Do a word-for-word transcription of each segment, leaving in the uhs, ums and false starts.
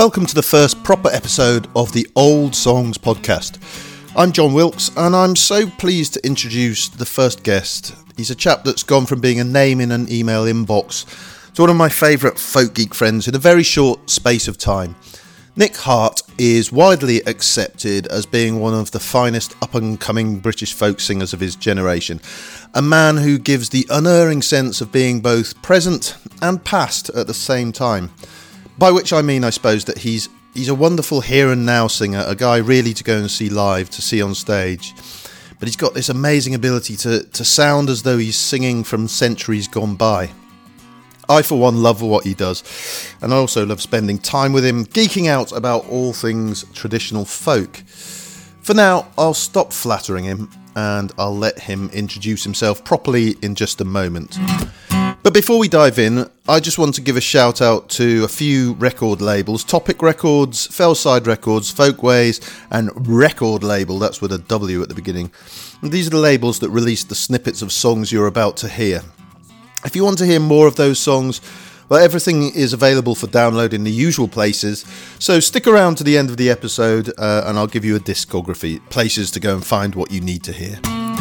Welcome to the first proper episode of the Old Songs podcast. I'm John Wilkes, and I'm so pleased to introduce the first guest. He's a chap that's gone from being a name in an email inbox to one of my favourite folk geek friends in a very short space of time. Nick Hart is widely accepted as being one of the finest up-and-coming British folk singers of his generation. A man who gives the unerring sense of being both present and past at the same time. By which I mean, I suppose, that he's he's a wonderful here and now singer, a guy really to go and see live, to see on stage. But he's got this amazing ability to, to sound as though he's singing from centuries gone by. I, for one, love what he does, and I also love spending time with him, geeking out about all things traditional folk. For now, I'll stop flattering him, and I'll let him introduce himself properly in just a moment. But before we dive in, I just want to give a shout out to a few record labels: Topic Records, Fellside Records, Folkways, and Record Label, that's with a W at the beginning. And these are the labels that release the snippets of songs you're about to hear. If you want to hear more of those songs, well, everything is available for download in the usual places, so stick around to the end of the episode uh, and I'll give you a discography, places to go and find what you need to hear.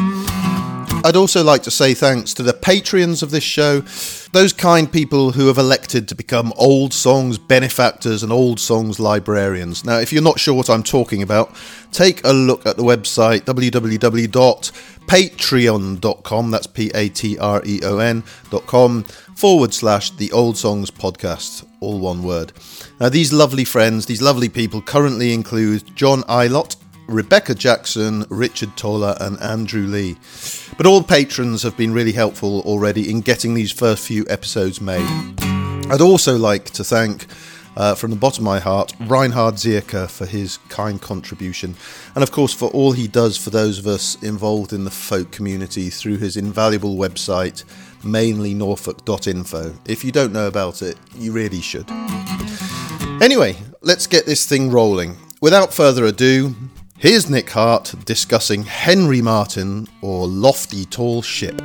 I'd also like to say thanks to the Patreons of this show, those kind people who have elected to become Old Songs benefactors and Old Songs librarians. Now, if you're not sure what I'm talking about, take a look at the website w w w dot patreon dot com, that's P A T R E O N dot com, forward slash the Old Songs podcast, all one word. Now, these lovely friends, these lovely people currently include John Ilott, Rebecca Jackson, Richard Toller and Andrew Lee. But all patrons have been really helpful already in getting these first few episodes made. I'd also like to thank, uh, from the bottom of my heart, Reinhard Zierker for his kind contribution, and of course for all he does for those of us involved in the folk community through his invaluable website, mainly norfolk dot info. If you don't know about it, you really should. Anyway, let's get this thing rolling. Without further ado, here's Nick Hart discussing Henry Martyn or Lofty Tall Ship.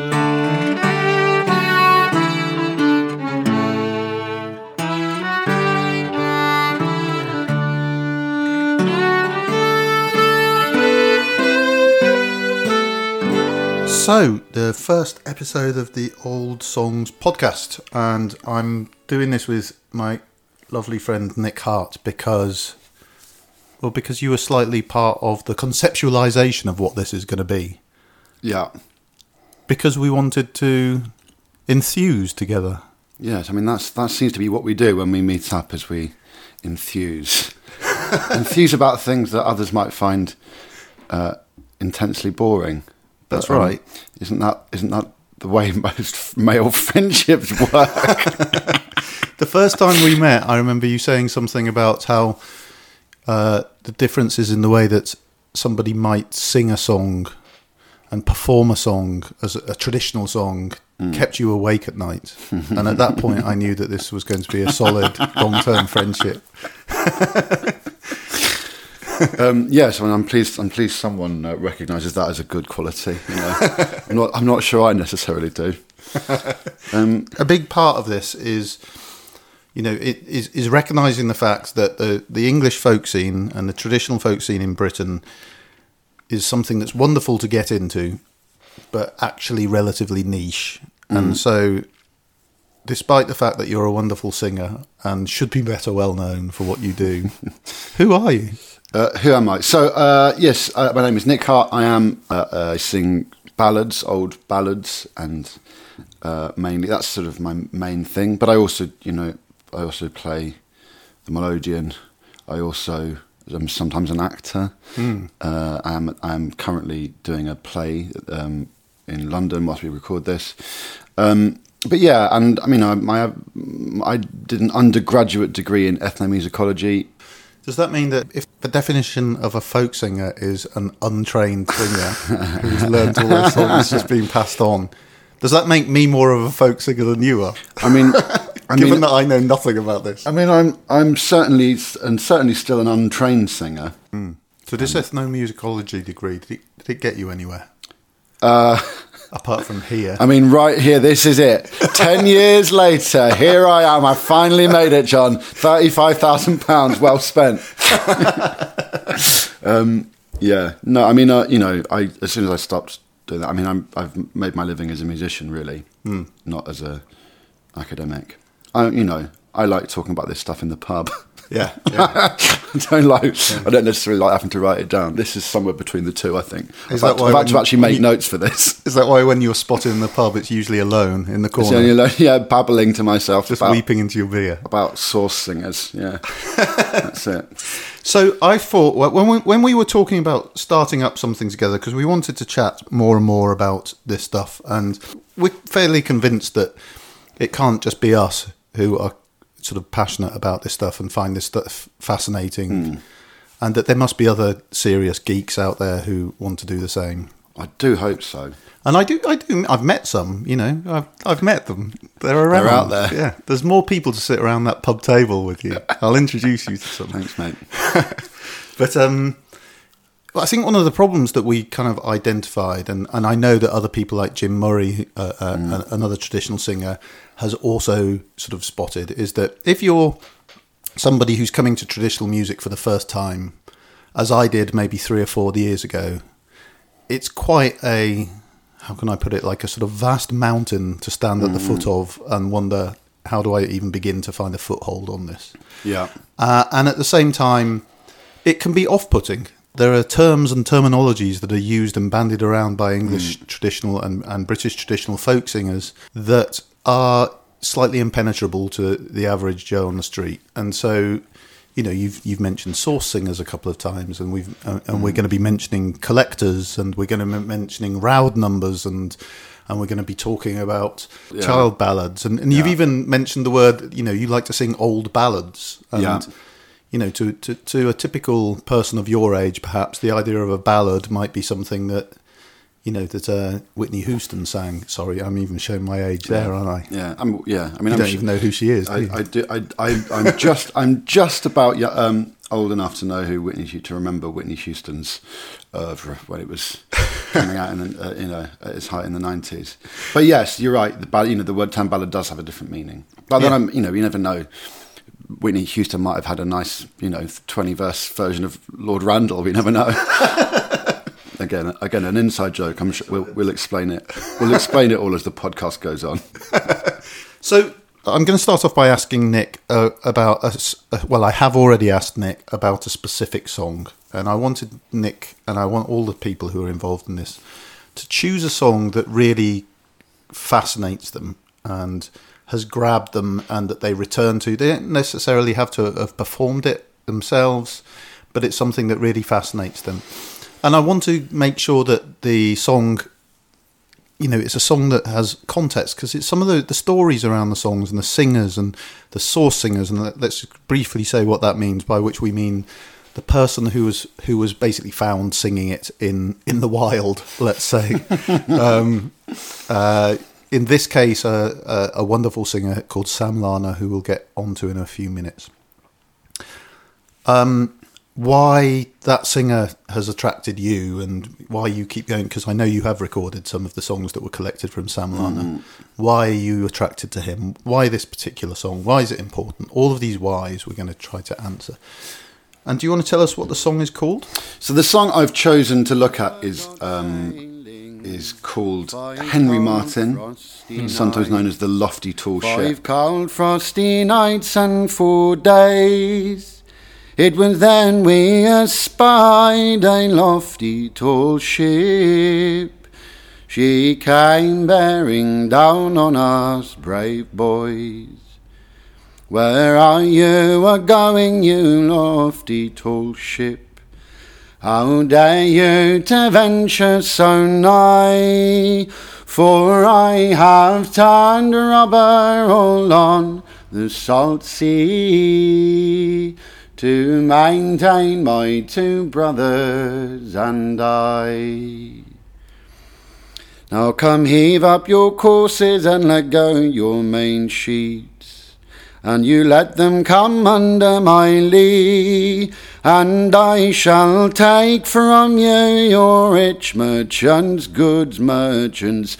So, the first episode of the Old Songs podcast, and I'm doing this with my lovely friend Nick Hart because... Well, because you were slightly part of the conceptualisation of what this is going to be. Yeah. Because we wanted to enthuse together. Yes, I mean, that's that seems to be what we do when we meet up, is we enthuse. enthuse about things that others might find uh, intensely boring. That's but, um, right. Isn't that isn't that the way most male friendships work? The first time we met, I remember you saying something about how... Uh, the differences in the way that somebody might sing a song and perform a song as a, a traditional song mm. kept you awake at night. And at that point, I knew that this was going to be a solid, long-term friendship. um, yes, I mean, I'm pleased. I'm pleased someone uh, recognises that as a good quality. You know? I'm not. I'm not sure I necessarily do. Um, a big part of this is. You know, it is, is recognising the fact that the, the English folk scene and the traditional folk scene in Britain is something that's wonderful to get into, but actually relatively niche. Mm. And so, despite the fact that you're a wonderful singer and should be better well known for what you do, who are you? Uh, who am I? So, uh, yes, uh, my name is Nick Hart. I am. Uh, uh, I sing ballads, old ballads, and uh, mainly that's sort of my main thing. But I also, you know. I also play the melodeon. I also am sometimes an actor. Mm. Uh, I am I am currently doing a play um, in London whilst we record this. Um, but yeah, and I mean, I, my, I did an undergraduate degree in ethnomusicology. Does that mean that if the definition of a folk singer is an untrained singer who's learned all their songs just being passed on, does that make me more of a folk singer than you are? I mean... I Given mean, that I know nothing about this. I mean, I'm I'm certainly and certainly still an untrained singer. Mm. So this um, ethnomusicology degree, did it, did it get you anywhere? Uh, Apart from here. I mean, right here, this is it. Ten years later, here I am. I finally made it, John. thirty-five thousand pounds, well spent. um, yeah. No, I mean, uh, you know, I as soon as I stopped doing that, I mean, I'm, I've made my living as a musician, really, mm. not as a academic. I, you know, I like talking about this stuff in the pub. Yeah, yeah. I don't like. Yeah. I don't necessarily like having to write it down. This is somewhere between the two, I think. Is I've, that why I've had to actually make you, notes for this. Is that why when you're spotted in the pub, it's usually alone in the corner? It's only alone, yeah, babbling to myself, just about, weeping into your beer about source singers. Yeah, that's it. So I thought when we, when we were talking about starting up something together, because we wanted to chat more and more about this stuff, and we're fairly convinced that it can't just be us who are sort of passionate about this stuff and find this stuff fascinating, mm. and that there must be other serious geeks out there who want to do the same. I do hope so. And I do, I do. I've met some. You know, I've I've met them. They're around. They're out there. Yeah, there's more people to sit around that pub table with you. I'll introduce you to some. Thanks, mate. But um, I think one of the problems that we kind of identified, and, and I know that other people like Jim Murray, uh, uh, mm. another traditional singer, has also sort of spotted, is that if you're somebody who's coming to traditional music for the first time, as I did maybe three or four years ago, it's quite a, how can I put it, like a sort of vast mountain to stand at mm. the foot of and wonder, how do I even begin to find a foothold on this? Yeah. Uh, and at the same time, it can be off-putting. There are terms and terminologies that are used and bandied around by English mm. traditional and, and British traditional folk singers that are slightly impenetrable to the average Joe on the street. And so, you know, you've you've mentioned source singers a couple of times, and we've uh, and mm. we're going to be mentioning collectors, and we're going to be mentioning round numbers, and and we're going to be talking about yeah. child ballads, and, and you've yeah. even mentioned the word, you know, you like to sing old ballads, and yeah. you know, to, to to a typical person of your age, perhaps the idea of a ballad might be something that, you know, that uh, Whitney Houston sang. Sorry, I'm even showing my age there, aren't I? Yeah, I'm, yeah. I mean, you I'm don't sh- even know who she is. Do I, you? I do. I, I, I'm just. I'm just about um, old enough to know who Whitney to remember Whitney Houston's oeuvre when it was coming out in, uh, you know, at its height in the nineties. But yes, you're right. The ballad, you know, the word term ballad does have a different meaning. But then, yeah. I'm, you know, you never know. Whitney Houston might have had a nice, you know, twenty verse version of Lord Randall. We never know. Again, again, an inside joke. I'm sure we'll, we'll explain it. We'll explain it all as the podcast goes on. So I'm going to start off by asking Nick uh, about a, well, I have already asked Nick about a specific song, and I wanted Nick, and I want all the people who are involved in this, to choose a song that really fascinates them and has grabbed them, and that they return to. They don't necessarily have to have performed it themselves, but it's something that really fascinates them. And I want to make sure that the song, you know, it's a song that has context, because it's some of the, the stories around the songs and the singers and the source singers. And let's briefly say what that means, by which we mean the person who was who was basically found singing it in, in the wild, let's say. um, uh, in this case, uh, a, a wonderful singer called Sam Larner, who we'll get onto in a few minutes. Um. Why that singer has attracted you, and why you keep going, because I know you have recorded some of the songs that were collected from Sam Larner. Mm. Why are you attracted to him? Why this particular song? Why is it important? All of these whys we're going to try to answer. And do you want to tell us what the song is called? So the song I've chosen to look at is um, is called Henry Martin, sometimes known as the Lofty Tall Ship. Five cold frosty nights and four days, it was then we espied a lofty tall ship. She came bearing down on us, brave boys. Where are you a-going, you lofty tall ship? How dare you to venture so nigh? For I have turned rubber all on the salt sea, to maintain my two brothers and I. Now come, heave up your courses and let go your main sheets, and you let them come under my lee, and I shall take from you your rich merchants' goods, merchants'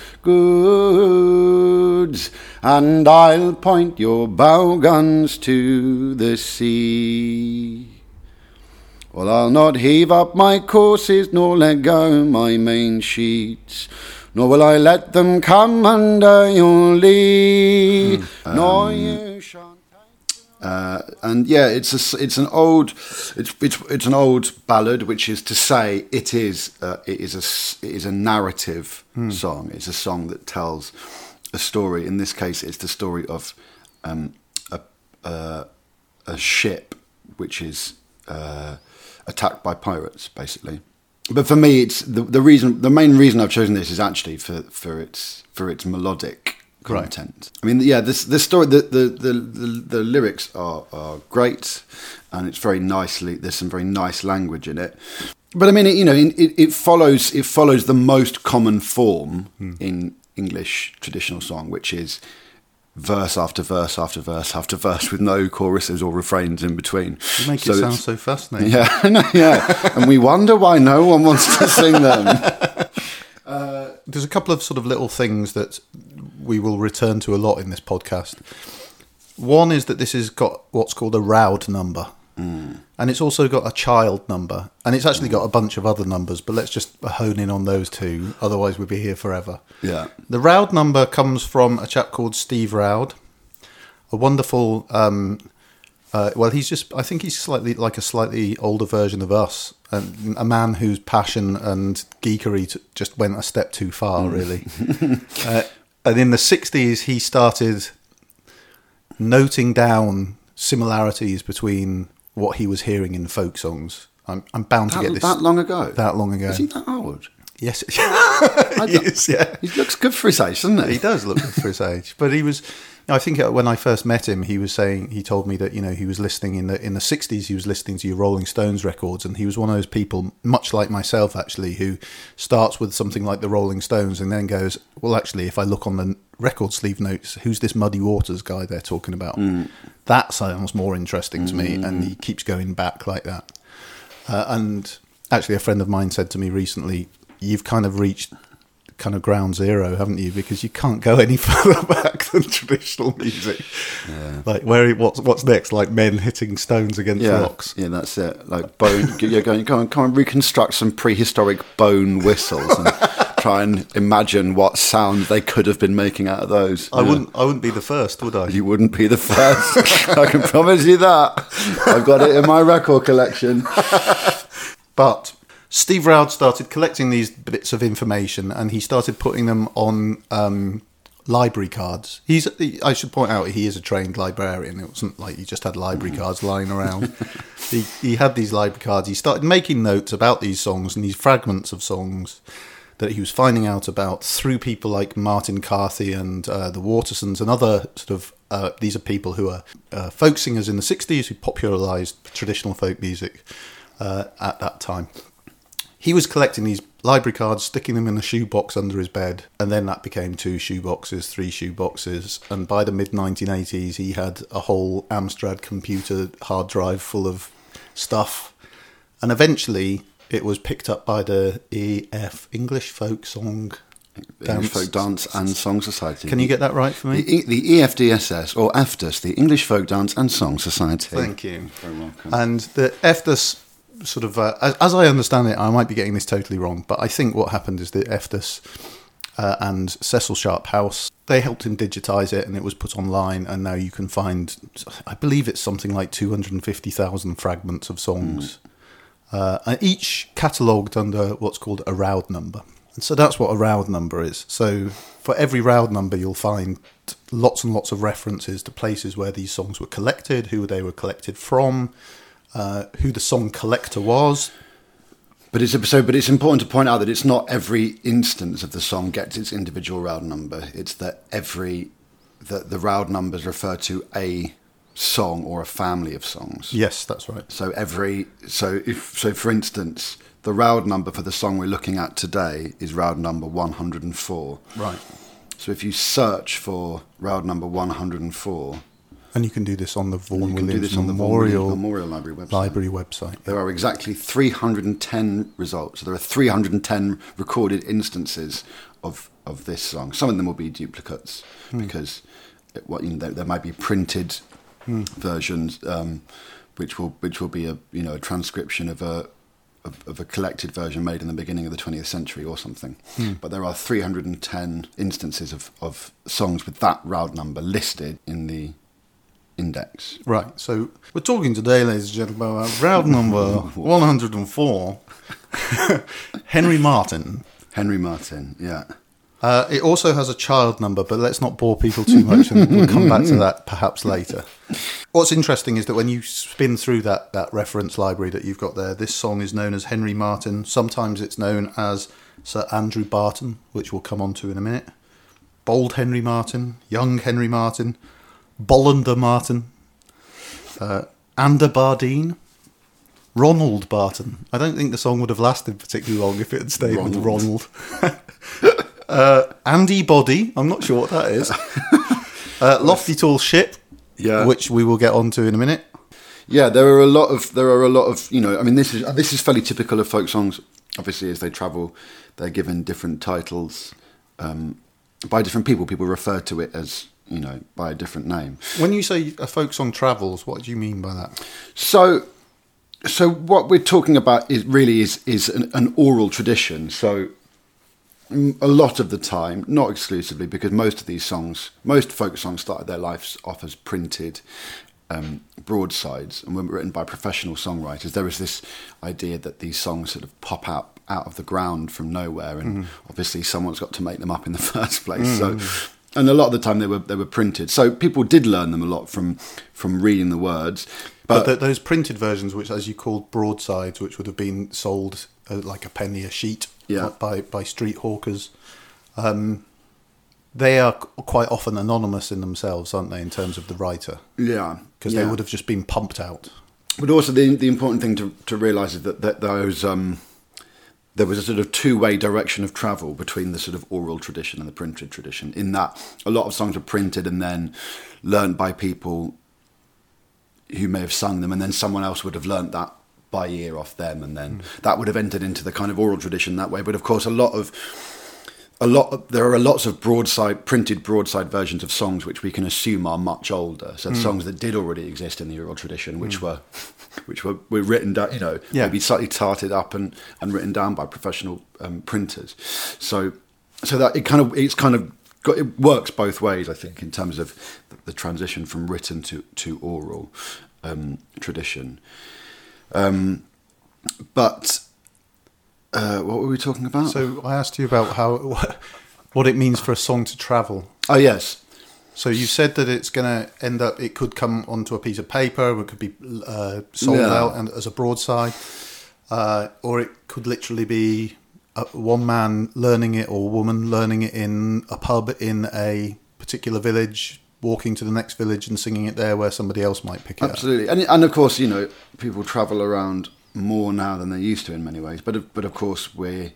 goods, and I'll point your bow guns to the sea. Well, I'll not heave up my courses, nor let go my main sheets, nor will I let them come under your lee, mm. nor um, you shan't take uh, and yeah, it's a, it's an old it's, it's it's an old ballad, which is to say it is uh, it is a it is a narrative mm. song. It's a song that tells a story. In this case, it's the story of um, a, a a ship which is uh, attacked by pirates, basically. But for me, it's the the reason. The main reason I've chosen this is actually for, for its for its melodic content. Right. I mean, yeah, this this story, the the the, the, the lyrics are, are great, and it's very nicely. There's some very nice language in it. But I mean, it, you know, it, it follows it follows the most common form hmm. in English traditional song, which is verse after verse after verse after verse with no choruses or refrains in between. You make so it sound so fascinating. Yeah, yeah, and we wonder why no one wants to sing them. Uh, There's a couple of sort of little things that we will return to a lot in this podcast. One is that this has got what's called a round number. Mm. And it's also got a child number, and it's actually got a bunch of other numbers, but let's just hone in on those two, otherwise we'll be here forever. Yeah. The Roud number comes from a chap called Steve Roud, a wonderful, um, uh, well, he's just, I think he's slightly like a slightly older version of us, and a man whose passion and geekery t- just went a step too far, mm. really. uh, and in the sixties, he started noting down similarities between what he was hearing in folk songs. I'm, I'm bound that, to get this. That long ago? That long ago. Is he that old? Yes. he is, yeah. He looks good for his age, doesn't he? He does look good for his age. But he was, you know, I think when I first met him, he was saying, he told me that, you know, he was listening in the in the sixties, he was listening to your Rolling Stones records, and he was one of those people, much like myself actually, who starts with something like the Rolling Stones and then goes, well, actually, if I look on the record sleeve notes, who's this Muddy Waters guy they're talking about? Mm. That sounds more interesting to me, mm. and he keeps going back like that. Uh, and actually, a friend of mine said to me recently, you've kind of reached kind of ground zero, haven't you? Because you can't go any further back than traditional music. Yeah. Like, where what's what's next? Like men hitting stones against yeah. rocks. Yeah, that's it. Like bone. You're going, go and, go and reconstruct some prehistoric bone whistles and try and imagine what sound they could have been making out of those. I yeah. wouldn't. I wouldn't be the first, would I? You wouldn't be the first. I can promise you that. I've got it in my record collection. But Steve Roud started collecting these bits of information, and he started putting them on um, library cards. He's, I should point out, he is a trained librarian. It wasn't like he just had library cards lying around. he, he had these library cards. He started making notes about these songs and these fragments of songs that he was finding out about through people like Martin Carthy and uh, the Watersons and other sort of, uh, these are people who are uh, folk singers in the sixties who popularised traditional folk music uh, at that time. He was collecting these library cards, sticking them in a shoebox under his bed, and then that became two shoeboxes, three shoeboxes, and by the mid nineteen eighties he had a whole Amstrad computer hard drive full of stuff, and eventually it was picked up by the E F, English Folk Song Dance, English Folk Dance and Song Society. Can you get that right for me? The, the E F D S S, or E F D S, the English Folk Dance and Song Society. Thank you. Very welcome. And the E F D S, sort of, uh, as, as I understand it, I might be getting this totally wrong, but I think what happened is that E F D S uh, and Cecil Sharp House, they helped him digitise it, and it was put online, and now you can find, I believe it's something like two hundred fifty thousand fragments of songs, mm. uh, and each catalogued under what's called a Roud number. And so that's what a Roud number is. So for every Roud number, you'll find lots and lots of references to places where these songs were collected, who they were collected from, Uh, who the song collector was. But it's so. But it's important to point out that it's not every instance of the song gets its individual Roud number. It's that every that the Roud numbers refer to a song or a family of songs. Yes, that's right. So every so if so for instance, the Roud number for the song we're looking at today is Roud number one hundred four. Right. So if you search for Roud number one hundred four. And you can do this on the Vaughan You can do Williams this on the Vaughan Memorial, Williams Memorial Library website. Library website. There are exactly three hundred ten results. So there are three hundred ten recorded instances of, of this song. Some of them will be duplicates mm. because it, what, you know, there, there might be printed mm. versions, um, which will which will be a you know a transcription of a of, of a collected version made in the beginning of the twentieth century or something. Mm. But there are three hundred ten instances of, of songs with that round number listed in the index. Right, so we're talking today, ladies and gentlemen, about round number one hundred four, Henry Martyn. Henry Martyn, yeah. Uh, it also has a child number, but let's not bore people too much, and we'll come back to that perhaps later. What's interesting is that when you spin through that, that reference library that you've got there, this song is known as Henry Martyn. Sometimes it's known as Sir Andrew Barton, which we'll come on to in a minute. Bold Henry Martyn, Young Henry Martyn, Bollander Martyn, uh, Ander Bardeen, Ronald Barton. I don't think the song would have lasted particularly long if it had stayed Ronald. with Ronald. uh, Andy Body, I'm not sure what that is. Uh, Lofty Tall Ship, yeah, which we will get onto in a minute. Yeah, there are a lot of there are a lot of you know. I mean, this is this is fairly typical of folk songs. Obviously, as they travel, they're given different titles um, by different people. People refer to it as, you know, by a different name. When you say a folk song travels, what do you mean by that? So, so what we're talking about is really is is an, an oral tradition. So, a lot of the time, not exclusively, because most of these songs, most folk songs started their lives off as printed um, broadsides, and when written by professional songwriters, there was this idea that these songs sort of pop out out of the ground from nowhere, and mm. obviously someone's got to make them up in the first place. Mm. So. And a lot of the time they were they were printed, so people did learn them a lot from from reading the words. But, but the, those printed versions, which, as you called, broadsides, which would have been sold uh, like a penny a sheet, yeah. by by street hawkers, um, they are quite often anonymous in themselves, aren't they? In terms of the writer, yeah, because yeah. they would have just been pumped out. But also the the important thing to to realise is that that those. Um, There was a sort of two-way direction of travel between the sort of oral tradition and the printed tradition, in that a lot of songs were printed and then learnt by people who may have sung them, and then someone else would have learnt that by ear off them, and then mm. that would have entered into the kind of oral tradition that way. But of course, a lot of a lot of, there are lots of broadside printed broadside versions of songs which we can assume are much older. So mm. songs that did already exist in the oral tradition, which mm. were. which were, were written down, you know, yeah. maybe slightly tarted up and, and written down by professional um, printers. So, so that it kind of it's kind of got, it works both ways, I think, in terms of the, the transition from written to to oral um, tradition. Um, but uh, what were we talking about? So I asked you about how what it means for a song to travel. Oh yes. So you said that it's going to end up, it could come onto a piece of paper, it could be uh, sold yeah. out and, as a broadside, uh, or it could literally be a, one man learning it or a woman learning it in a pub in a particular village, walking to the next village and singing it there where somebody else might pick it Absolutely. up. Absolutely. And, and of course, you know, people travel around more now than they used to in many ways. But, but of course, we're...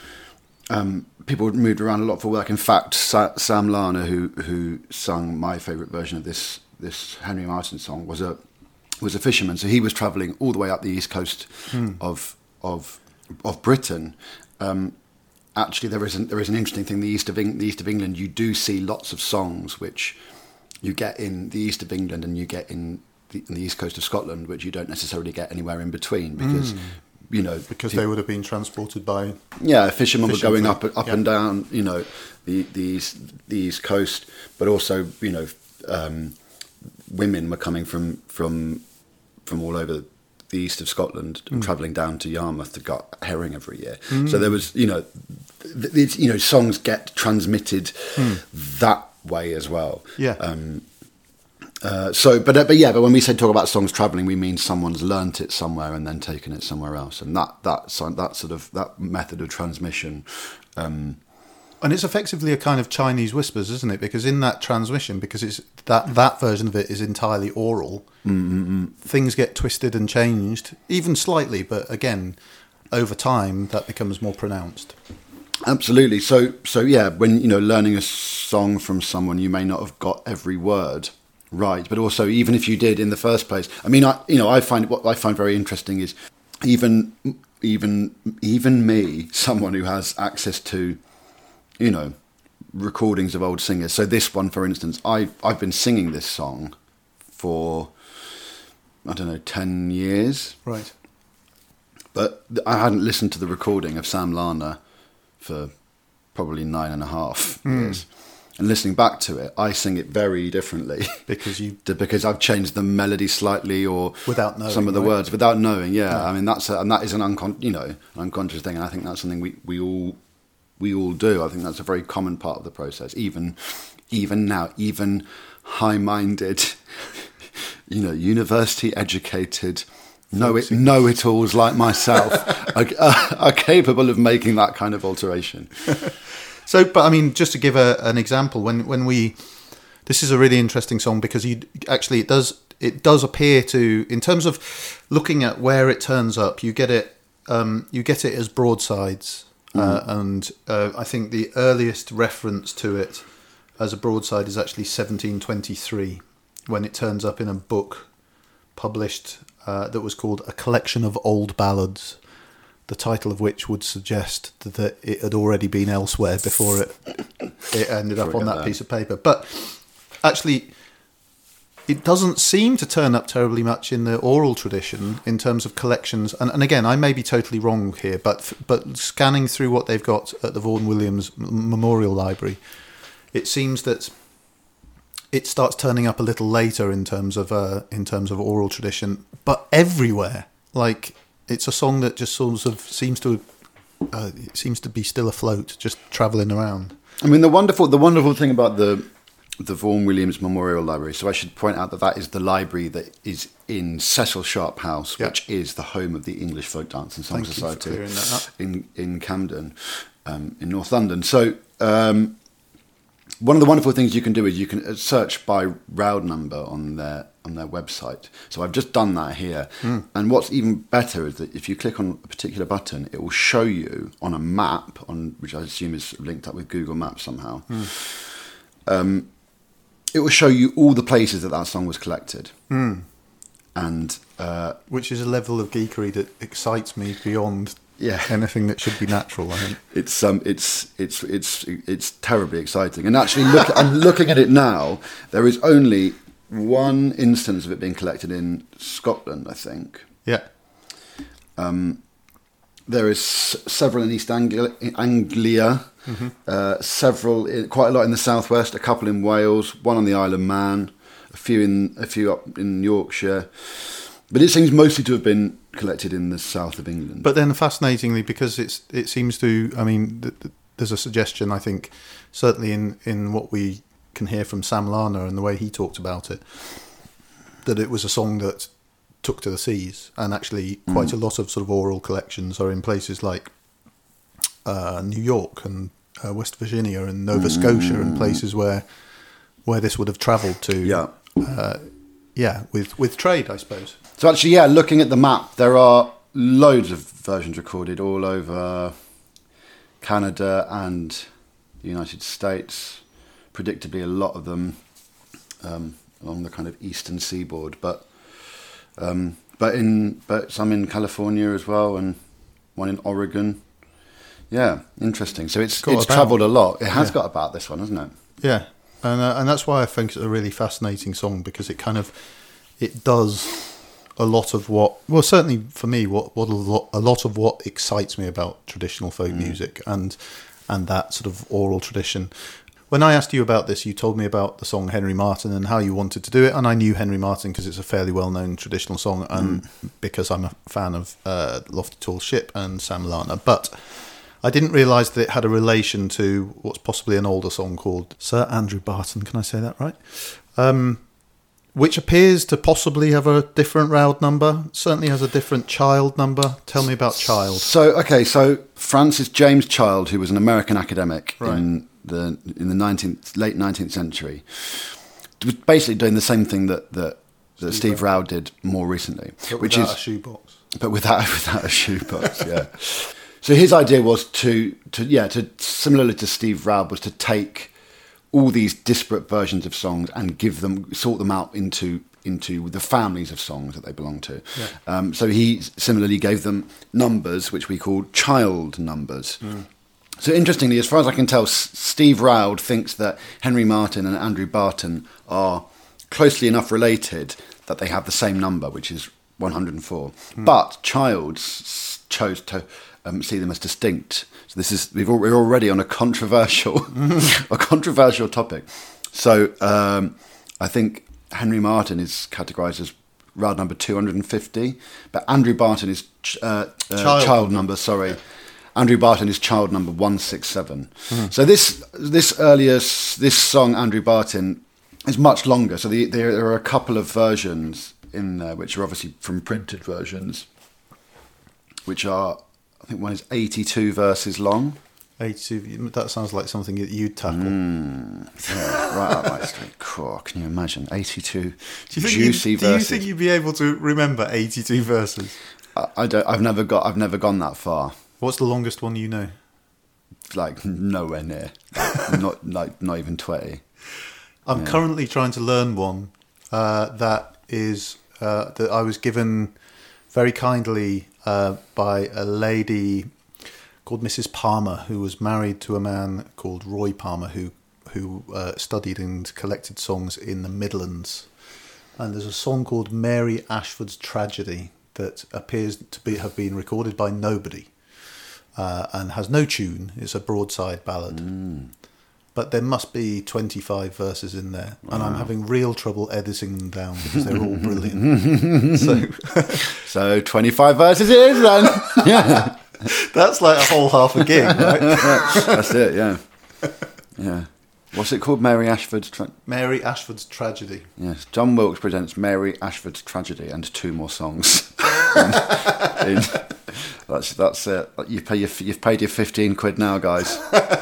Um, people moved around a lot for work. In fact, Sa- Sam Larner, who who sung my favourite version of this this Henry Martyn song, was a was a fisherman. So he was travelling all the way up the east coast hmm. of of of Britain. Um, actually, there is an, there is an interesting thing. The east of Eng- the east of England, you do see lots of songs which you get in the east of England and you get in the, in the east coast of Scotland, which you don't necessarily get anywhere in between, because. Mm. You know, because they would have been transported by yeah, fishermen were going from, up up yeah. and down, you know, the the east, the east coast, but also, you know, um, women were coming from from from all over the east of Scotland, mm. travelling down to Yarmouth to get herring every year. Mm. So there was, you know, th- th- you know, songs get transmitted mm. that way as well. Yeah. Um, Uh, so, but but yeah, but when we say talk about songs travelling, we mean someone's learnt it somewhere and then taken it somewhere else, and that that that sort of that method of transmission. Um, and it's effectively a kind of Chinese whispers, isn't it? Because in that transmission, because it's that that version of it is entirely oral, mm-hmm. things get twisted and changed, even slightly, but again, over time, that becomes more pronounced. Absolutely. So so yeah, when you know learning a song from someone, you may not have got every word right. But also, even if you did in the first place, I mean, I you know, I find what I find very interesting is even even even me, someone who has access to, you know, recordings of old singers. So this one, for instance, I I've been singing this song for I don't know ten years, right? But I hadn't listened to the recording of Sam Larner for probably nine and a half mm. years. And listening back to it, I sing it very differently because you because I've changed the melody slightly, or without knowing some of the right? words without knowing. Yeah, yeah. I mean that's a, and that is an uncon you know an unconscious thing, and I think that's something we, we all we all do. I think that's a very common part of the process. Even even now, even high-minded, you know, university educated. Know it, know it alls like myself are, are, are capable of making that kind of alteration. So, but I mean, just to give a, an example, when when we, this is a really interesting song because you actually it does it does appear to, in terms of looking at where it turns up, you get it um, you get it as broadsides, mm. uh, and uh, I think the earliest reference to it as a broadside is actually seventeen twenty-three, when it turns up in a book published. Uh, that was called A Collection of Old Ballads, the title of which would suggest that it had already been elsewhere before it it ended up on that, that piece of paper. But actually, it doesn't seem to turn up terribly much in the oral tradition in terms of collections. And, and again, I may be totally wrong here, but but scanning through what they've got at the Vaughan Williams Memorial Library, it seems that it starts turning up a little later in terms of uh, in terms of oral tradition, but everywhere. Like it's a song that just sort of seems to uh, it seems to be still afloat, just travelling around. I mean, the wonderful the wonderful thing about the the Vaughan Williams Memorial Library. So I should point out that that is the library that is in Cecil Sharp House, yep. which is the home of the English Folk Dance and Song Thank Society you for clearing that up. in in Camden, um, in North London. So. Um, One of the wonderful things you can do is you can search by round number on their on their website. So I've just done that here. Mm. And what's even better is that if you click on a particular button, it will show you on a map, on which I assume is linked up with Google Maps somehow. Mm. Um, it will show you all the places that that song was collected. Mm. And uh, which is a level of geekery that excites me beyond. Yeah, anything that should be natural. I think it's um, it's it's it's it's terribly exciting. And actually, look, I'm looking at it now. There is only one instance of it being collected in Scotland, I think. Yeah. Um, there is several in East Anglia, Anglia mm-hmm. uh, several, in, quite a lot in the southwest. A couple in Wales, one on the Isle of Man, a few in a few up in Yorkshire. But it seems mostly to have been collected in the south of England. But then, fascinatingly, because it's it seems to, I mean, th- th- there's a suggestion, I think, certainly in, in what we can hear from Sam Larner and the way he talked about it, that it was a song that took to the seas. And actually, quite mm. a lot of sort of oral collections are in places like uh, New York and uh, West Virginia and Nova mm. Scotia and places where where this would have travelled to. Yeah. Uh, yeah, with, with trade, I suppose. So actually, yeah, looking at the map, there are loads of versions recorded all over Canada and the United States. Predictably, a lot of them um, along the kind of eastern seaboard, but um, but in but some in California as well, and one in Oregon. Yeah, interesting. So it's got it's about. travelled a lot. It has yeah. got about this one, hasn't it? Yeah, and uh, and that's why I think it's a really fascinating song, because it kind of it does a lot of what, well, certainly for me, what what a lot, a lot of what excites me about traditional folk mm. music and and that sort of oral tradition. When I asked you about this, you told me about the song Henry Martin and how you wanted to do it, and I knew Henry Martin because it's a fairly well-known traditional song, and mm. because I'm a fan of uh, Lofty Tall Ship and Sam Larner, but I didn't realise that it had a relation to what's possibly an older song called Sir Andrew Barton. Can I say that right? Um, which appears to possibly have a different round number. Certainly has a different child number. Tell me about Child. So, okay, so Francis James Child, who was an American academic right. in the in the nineteenth late nineteenth century, was basically doing the same thing that that, that Steve, Steve Rao did more recently, but which without is a shoebox. But without without a shoebox, yeah. So his idea was to to yeah to similarly to Steve Rao was to take all these disparate versions of songs and give them, sort them out into into the families of songs that they belong to. Yeah. Um, so he similarly gave them numbers, which we call child numbers. Mm. So interestingly, as far as I can tell, S- Steve Roud thinks that Henry Martyn and Andrew Barton are closely enough related that they have the same number, which is one hundred four. Mm. But Child s- chose to um, see them as distinct. So this is we've al- we're already on a controversial, a controversial topic. So um, I think Henry Martyn is categorised as Roud number two hundred fifty, but Andrew Barton is ch- uh, uh, Child. child number. Sorry. Andrew Barton is child number one sixty-seven. Mm-hmm. So this this earlier this song Andrew Barton is much longer. So the, there, there are a couple of versions in there, which are obviously from printed versions, which are I think one is eighty-two verses long. eighty-two. That sounds like something that you'd tackle. Mm, yeah, right up my street. Cool. Can you imagine eighty-two Do you think juicy you, do verses? you think you'd be able to remember eighty-two verses? I, I don't. I've never got. I've never gone that far. What's the longest one you know? Like nowhere near. Like, not like not even twenty. I'm Yeah. currently trying to learn one uh, that is uh, that I was given very kindly uh, by a lady called Missus Palmer, who was married to a man called Roy Palmer, who who uh, studied and collected songs in the Midlands. And there's a song called Mary Ashford's Tragedy that appears to be have been recorded by nobody. Uh, and has no tune. It's a broadside ballad. Mm. But there must be twenty-five verses in there. Wow. And I'm having real trouble editing them down because they're all brilliant. so so twenty-five verses it is then. Yeah. That's like a whole half a gig, right? That's it, yeah. Yeah. What's it called? Mary Ashford's Tra- Mary Ashford's Tragedy. Yes. John Wilkes presents Mary Ashford's Tragedy and two more songs. in, in, That's that's it. You've paid your you've paid your fifteen quid now, guys.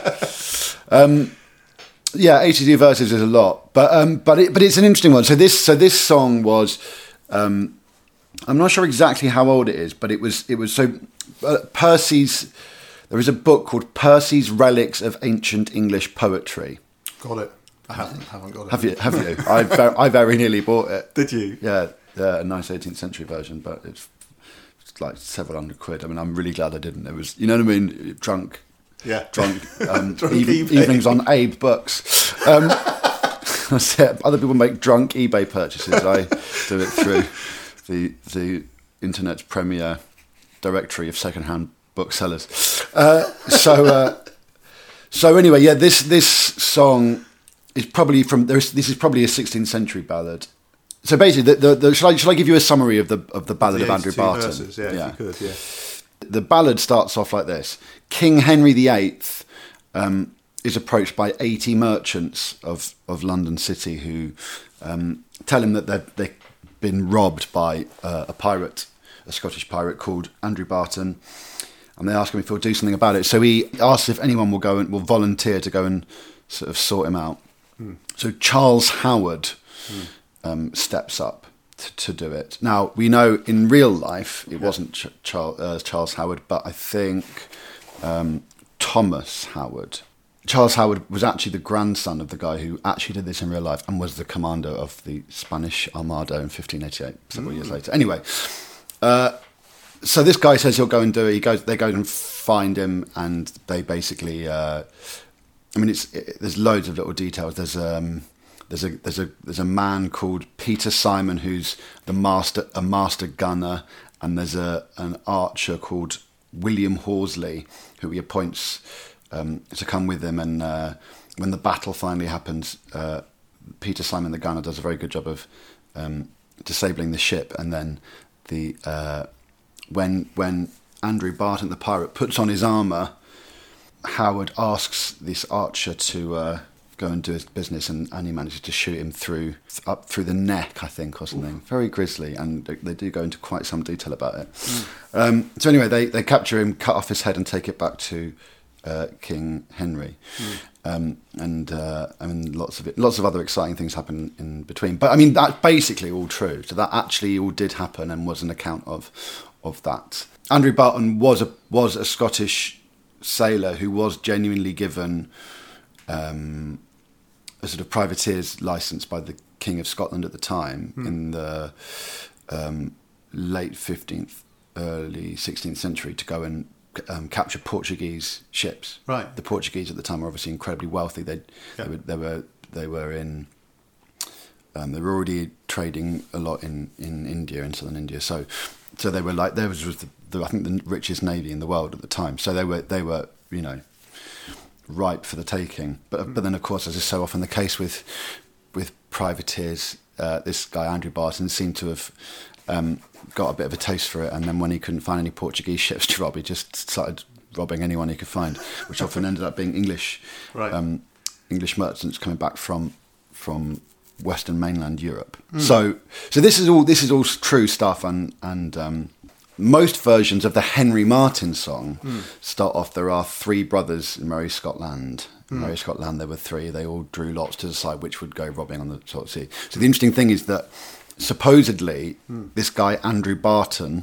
um, yeah, eighty-two verses is a lot, but um, but it, but it's an interesting one. So this so this song was, um, I'm not sure exactly how old it is, but it was it was so uh, Percy's. There is a book called Percy's Relics of Ancient English Poetry. Got it. I haven't haven't got it. Have you? Have you? I very, I very nearly bought it. Did you? Yeah, yeah, a nice eighteenth century version, but it's. Like several hundred quid. I mean, I'm really glad I didn't. It was, you know what I mean? Drunk, yeah, drunk. Um, drunk even, evenings on Abe Books. Um, that's it. Other people make drunk eBay purchases. I do it through the the internet's premier directory of secondhand booksellers. Uh, so, uh, so anyway, yeah, this this song is probably from. There's, this is probably a sixteenth century ballad. So basically, the, the, the, shall I shall I give you a summary of the of the ballad the of Andrew Barton? Verses, yeah, yeah. If you could, yeah. The ballad starts off like this: King Henry the Eighth um, is approached by eighty merchants of, of London City who um, tell him that they've, they've been robbed by uh, a pirate, a Scottish pirate called Andrew Barton, and they ask him if he'll do something about it. So he asks if anyone will go and will volunteer to go and sort of sort him out. Hmm. So Charles Howard. Hmm. Um, steps up to, to do it. Now, we know in real life it yeah. wasn't Ch- Charles, uh, Charles Howard, but I think um, Thomas Howard. Charles Howard was actually the grandson of the guy who actually did this in real life and was the commander of the Spanish Armada in fifteen eighty-eight, several mm. years later. Anyway, uh, so this guy says he'll go and do it. He goes, they go and find him, and they basically. Uh, I mean, it's it, there's loads of little details. There's um, There's a there's a there's a man called Peter Simon who's the master a master gunner, and there's a an archer called William Horsley who he appoints um, to come with him. And uh, when the battle finally happens, uh, Peter Simon the gunner does a very good job of um, disabling the ship. And then the uh, when when Andrew Barton the pirate puts on his armour, Howard asks this archer to. Uh, go and do his business, and, and he manages to shoot him through up through the neck, I think, or something. Ooh. Very grisly, and they, they do go into quite some detail about it. Mm. Um, so anyway, they, they capture him, cut off his head, and take it back to uh, King Henry. Mm. Um, and uh, I mean, lots of it, lots of other exciting things happen in between. But I mean, that's basically all true. So that actually all did happen, and was an account of of that. Andrew Barton was a was a Scottish sailor who was genuinely given. Um, a sort of privateer's license by the King of Scotland at the time mm. in the um, late fifteenth, early sixteenth century to go and um, capture Portuguese ships. Right. The Portuguese at the time were obviously incredibly wealthy. They yeah. they, were, they were they were in um, they were already trading a lot in, in India, in southern India. So so they were like there was, was the, the I think the richest navy in the world at the time. So they were they were you know. ripe for the taking, but mm. but then of course, as is so often the case with with privateers, uh, this guy Andrew Barton seemed to have um, got a bit of a taste for it, and then when he couldn't find any Portuguese ships to rob, he just started robbing anyone he could find, which often ended up being English right. um, English merchants coming back from from Western mainland Europe. Mm. So so this is all this is all true stuff, and and. Um, Most versions of the Henry Martin song mm. start off, there are three brothers in Merry Scotland. In mm. Merry Scotland, there were three. They all drew lots to decide which would go robbing on the salt sea. So the interesting thing is that supposedly mm. this guy, Andrew Barton,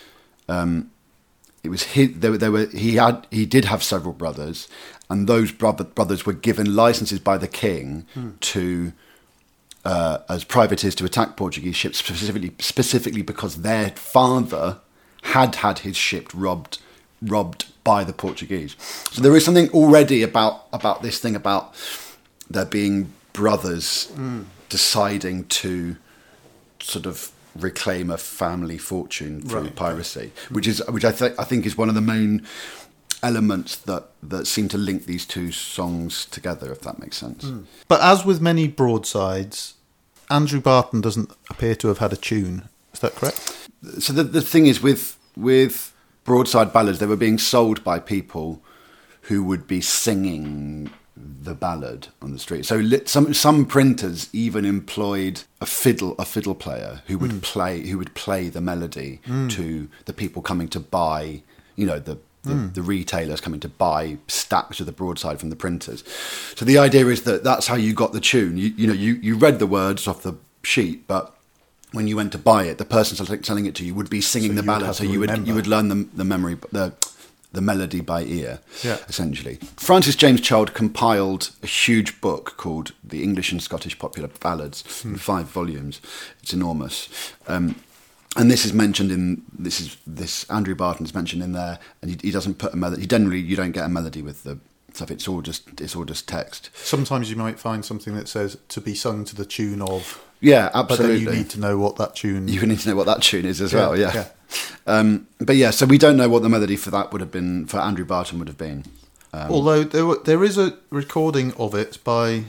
um, it was his, there, there were, he, had, he did have several brothers, and those brother, brothers were given licenses by the king mm. to... Uh, as privateers to attack Portuguese ships, specifically specifically because their father had had his ship robbed robbed by the Portuguese. So there is something already about about this thing about there being brothers mm. deciding to sort of reclaim a family fortune through right. piracy, which is which I think I think is one of the main elements that that seem to link these two songs together, if that makes sense. Mm. But as with many broadsides, Andrew Barton doesn't appear to have had a tune. Is that correct? So the the thing is, with with broadside ballads, they were being sold by people who would be singing the ballad on the street. So lit, some some printers even employed a fiddle a fiddle player who would mm. play who would play the melody mm. to the people coming to buy, you know, the The, mm. the retailers coming to buy stacks of the broadside from the printers. So the idea is that that's how you got the tune. You, you know, you, you read the words off the sheet, but when you went to buy it, the person selling it to you would be singing so the ballad, so you would remember. you would learn the the memory, the the melody by ear, yeah. essentially. Francis James Child compiled a huge book called The English and Scottish Popular Ballads mm. in five volumes. It's enormous. Um, And this is mentioned in this is this Andrew Barton's mentioned in there, and he, he doesn't put a melody. He generally you don't get a melody with the stuff. It's all just it's all just text. Sometimes you might find something that says to be sung to the tune of. Yeah, absolutely. But then you need to know what that tune. You need to know what that tune is as yeah, well. Yeah. yeah. Um, but yeah, so we don't know what the melody for that would have been for Andrew Barton would have been. Um, Although there were, there is a recording of it by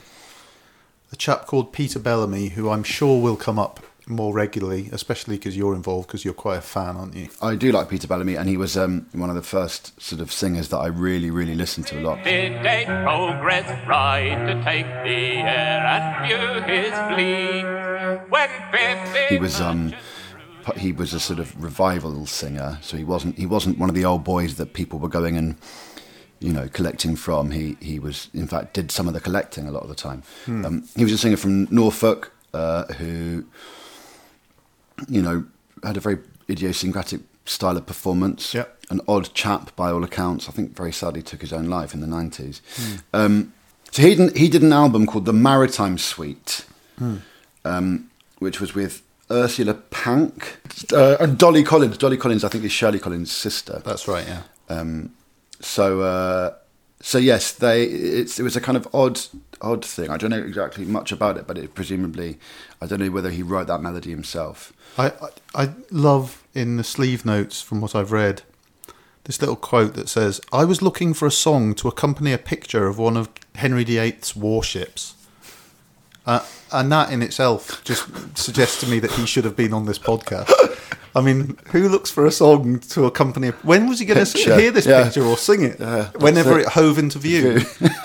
a chap called Peter Bellamy, who I'm sure will come up more regularly, especially because you're involved, because you're quite a fan, aren't you? I do like Peter Bellamy, and he was um, one of the first sort of singers that I really, really listened to a lot. Did a progress ride to take the air and view his fleet? When he was um, he was a sort of revival singer, so he wasn't he wasn't one of the old boys that people were going and you know collecting from. He he was in fact did some of the collecting a lot of the time. Hmm. Um, he was a singer from Norfolk uh, who. You know, had a very idiosyncratic style of performance. Yep. An odd chap, by all accounts. I think very sadly took his own life in the nineties. Mm. Um, so he did, he did an album called The Maritime Suite, mm. um, which was with Ursula Pank uh, and Dolly Collins. Dolly Collins, I think, is Shirley Collins' sister. That's right, yeah. Um, so, uh, so yes, they. It's, it was a kind of odd, odd thing. I don't know exactly much about it, but it presumably, I don't know whether he wrote that melody himself. I, I I love in the sleeve notes from what I've read this little quote that says, "I was looking for a song to accompany a picture of one of Henry the Eighth's warships," uh, and that in itself just suggests to me that he should have been on this podcast. I mean, who looks for a song to accompany? A, when was he going to hear this yeah. picture or sing it? Yeah, Whenever it. it hove into view.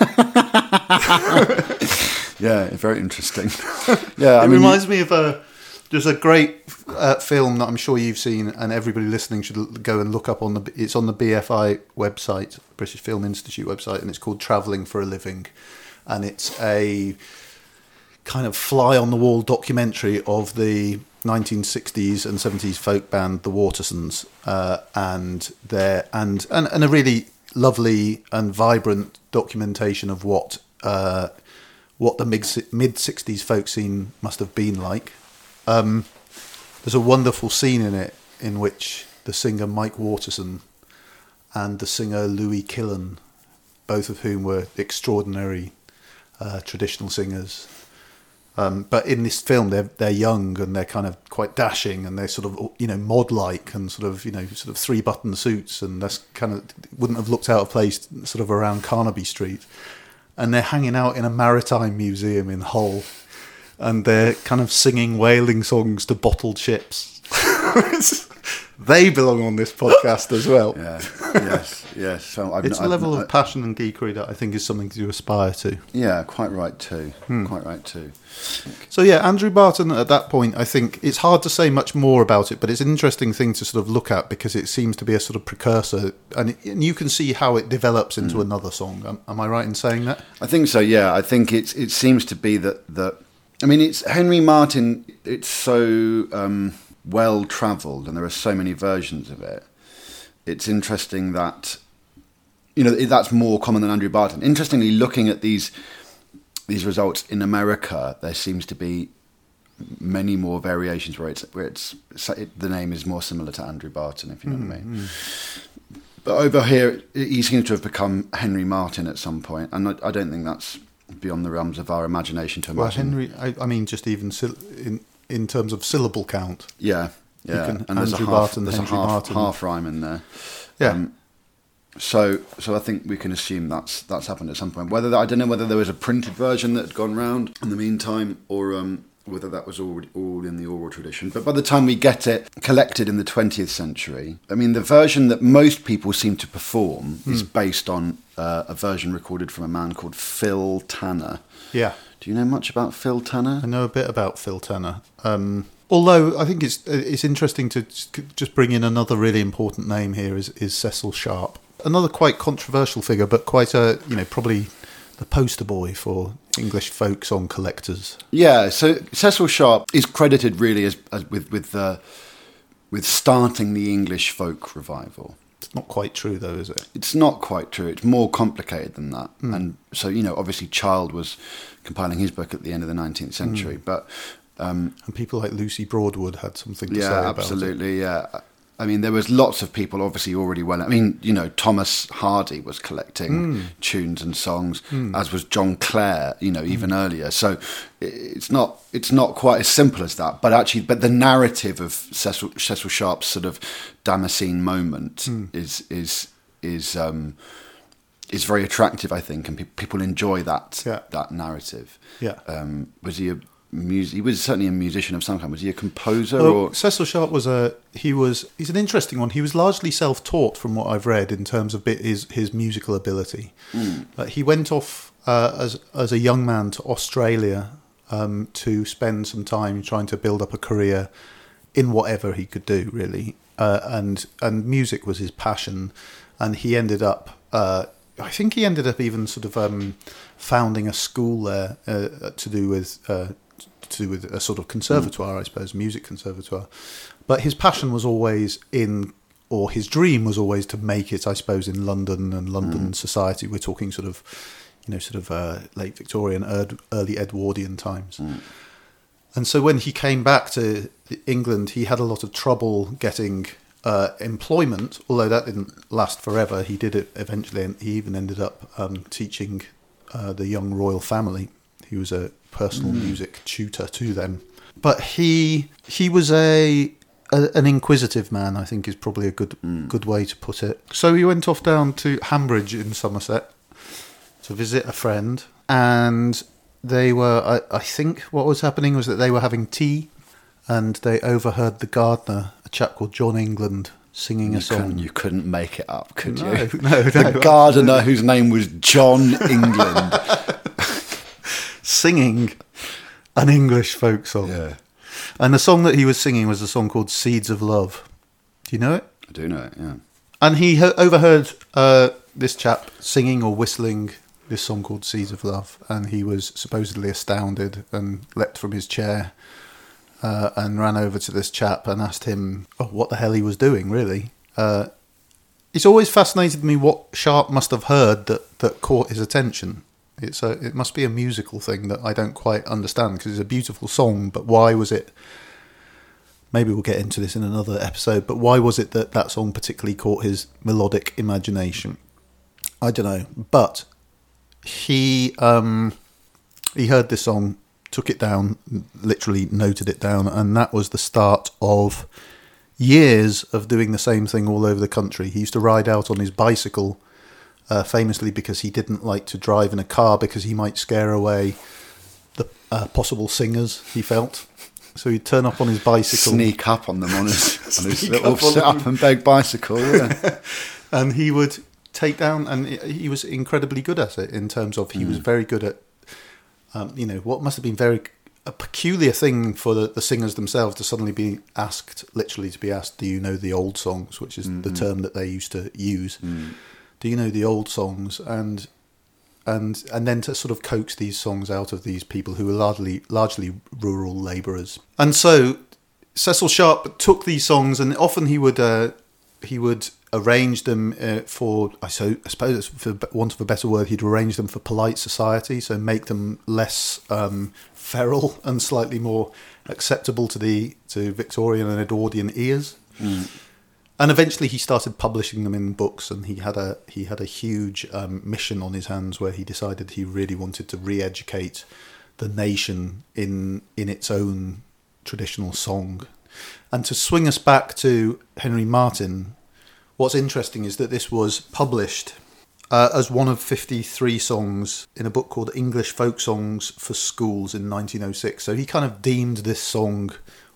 Yeah, very interesting. Yeah, it I mean, reminds me of a. There's a great uh, film that I'm sure you've seen, and everybody listening should go and look up on the. It's on the B F I website, British Film Institute website, and it's called Travelling for a Living, and it's a kind of fly-on-the-wall documentary of the nineteen sixties and seventies folk band The Watersons, uh, and their and, and and a really lovely and vibrant documentation of what uh, what the mid-sixties folk scene must have been like. Um, there's a wonderful scene in it in which the singer Mike Waterson and the singer Louis Killen, both of whom were extraordinary uh, traditional singers. Um, but in this film, they're they're young and they're kind of quite dashing, and they're sort of, you know, mod-like and sort of, you know, sort of three-button suits, and that's kind of wouldn't have looked out of place sort of around Carnaby Street. And they're hanging out in a maritime museum in Hull, and they're kind of singing whaling songs to bottled ships. They belong on this podcast as well. Yeah, yes, yes. So I've, it's a I've, level I've, of passion and geekery that I think is something to aspire to. Yeah, quite right too. Hmm. Quite right too. So yeah, Andrew Barton at that point, I think it's hard to say much more about it, but it's an interesting thing to sort of look at because it seems to be a sort of precursor, and, it, and you can see how it develops into mm. another song. Am, am I right in saying that? I think so. Yeah, I think it's it seems to be that that. I mean, it's Henry Martin. It's so. Um, well travelled, and there are so many versions of it. It's interesting that, you know, that's more common than Andrew Barton. Interestingly, looking at these these results in America, there seems to be many more variations where it's where it's it, the name is more similar to Andrew Barton, if you know mm, what I mean. Mm. But over here, he seems to have become Henry Martin at some point, and I, I don't think that's beyond the realms of our imagination to imagine. Well, Henry, I, I mean, just even in. in terms of syllable count. Yeah, yeah. Can, and there's Andrew a half, Barton, there's Henry a half, Martin. half rhyme in there. Yeah. Um, so, so I think we can assume that's that's happened at some point. Whether that, I don't know whether there was a printed version that had gone round in the meantime, or um, whether that was already all in the oral tradition. But by the time we get it collected in the twentieth century, I mean, the version that most people seem to perform mm. is based on uh, a version recorded from a man called Phil Tanner. Yeah. Do you know much about Phil Tanner? I know a bit about Phil Tanner. Um, although I think it's it's interesting to just bring in another really important name here is, is Cecil Sharp. Another quite controversial figure, but quite a, you know, probably the poster boy for English folk song collectors. Yeah, so Cecil Sharp is credited really as, as with with uh, with starting the English folk revival. It's not quite true, though, is it? It's not quite true. It's more complicated than that. Mm. And so, you know, obviously Child was compiling his book at the end of the nineteenth century. Mm. But um, and people like Lucy Broadwood had something to yeah, say about absolutely, it. Yeah, absolutely, yeah. I mean, there was lots of people obviously already well... I mean, you know, Thomas Hardy was collecting mm. tunes and songs, mm. as was John Clare, you know, even mm. earlier. So it's not it's not quite as simple as that. But actually, but the narrative of Cecil, Cecil Sharp's sort of Damascene moment mm. is is is um, is very attractive, I think, and pe- people enjoy that yeah. that narrative. Yeah. Um, was he a... Music. He was certainly a musician of some kind. Was he a composer? Well, or Cecil Sharp was a he was he's an interesting one. He was largely self-taught, from what I've read, in terms of bit his his musical ability. Mm. But he went off uh, as as a young man to Australia um, to spend some time trying to build up a career in whatever he could do, really. Uh, and and music was his passion, and he ended up. Uh, I think he ended up even sort of um, founding a school there uh, to do with. Uh, to do with a sort of conservatoire, mm. I suppose, music conservatoire. But his passion was always in, or his dream was always to make it, I suppose, in London and London mm. society. We're talking sort of, you know, sort of uh, late Victorian, early Edwardian times. Mm. And so when he came back to England, he had a lot of trouble getting uh, employment, although that didn't last forever. He did it eventually, and he even ended up um, teaching uh, the young royal family. He was a personal mm. music tutor to them. But he he was a, a an inquisitive man, I think is probably a good mm. good way to put it. So he went off down to Hambridge in Somerset to visit a friend, and they were, I, I think what was happening was that they were having tea, and they overheard the gardener, a chap called John England, singing you a song. Couldn't, you couldn't make it up, could no, you? No, no. The gardener whose name was John England. Singing an English folk song. Yeah. And the song that he was singing was a song called Seeds of Love. Do you know it? I do know it, yeah. And he ho- overheard uh, this chap singing or whistling this song called Seeds of Love, and he was supposedly astounded and leapt from his chair uh, and ran over to this chap and asked him oh, what the hell he was doing, really. Uh, it's always fascinated me what Sharp must have heard that, that caught his attention. It's a, it must be a musical thing that I don't quite understand, because it's a beautiful song, but why was it... Maybe we'll get into this in another episode, but why was it that that song particularly caught his melodic imagination? I don't know. But he um, he heard this song, took it down, literally noted it down, and that was the start of years of doing the same thing all over the country. He used to ride out on his bicycle, uh, famously because he didn't like to drive in a car because he might scare away the uh, possible singers, he felt. So he'd turn up on his bicycle. Sneak up on them on his, on his little sit up and beg bicycle, yeah. And he would take down, and he was incredibly good at it in terms of he mm. was very good at, um, you know, what must have been very a peculiar thing for the, the singers themselves to suddenly be asked, literally to be asked, do you know the old songs, which is mm-hmm. the term that they used to use. Mm. Do you know the old songs? And and and then to sort of coax these songs out of these people who were largely largely rural labourers. And so Cecil Sharp took these songs, and often he would uh, he would arrange them uh, for, I, so, I suppose, for want of a better word, he'd arrange them for polite society, so make them less um, feral and slightly more acceptable to the to Victorian and Edwardian ears. Mm. And eventually he started publishing them in books, and he had a he had a huge um, mission on his hands where he decided he really wanted to re-educate the nation in in its own traditional song. And to swing us back to Henry Martyn, what's interesting is that this was published uh, as one of fifty-three songs in a book called English Folk Songs for Schools in nineteen oh six. So he kind of deemed this song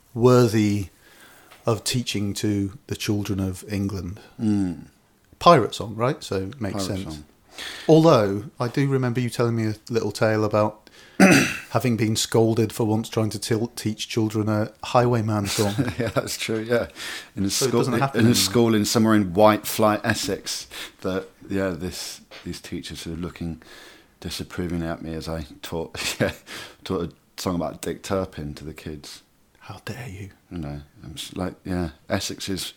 worthy of teaching to the children of England. Mm. Pirate song, right? So it makes Pirate sense. Song. Although, I do remember you telling me a little tale about having been scolded for once trying to t- teach children a Highwayman song. Yeah, that's true, yeah. In a, so school, it doesn't happen in a school in somewhere in Whitefly, Essex, that, yeah, this these teachers were looking disapprovingly at me as I taught, yeah, taught a song about Dick Turpin to the kids. How dare you? You know, I'm like, yeah, Essex's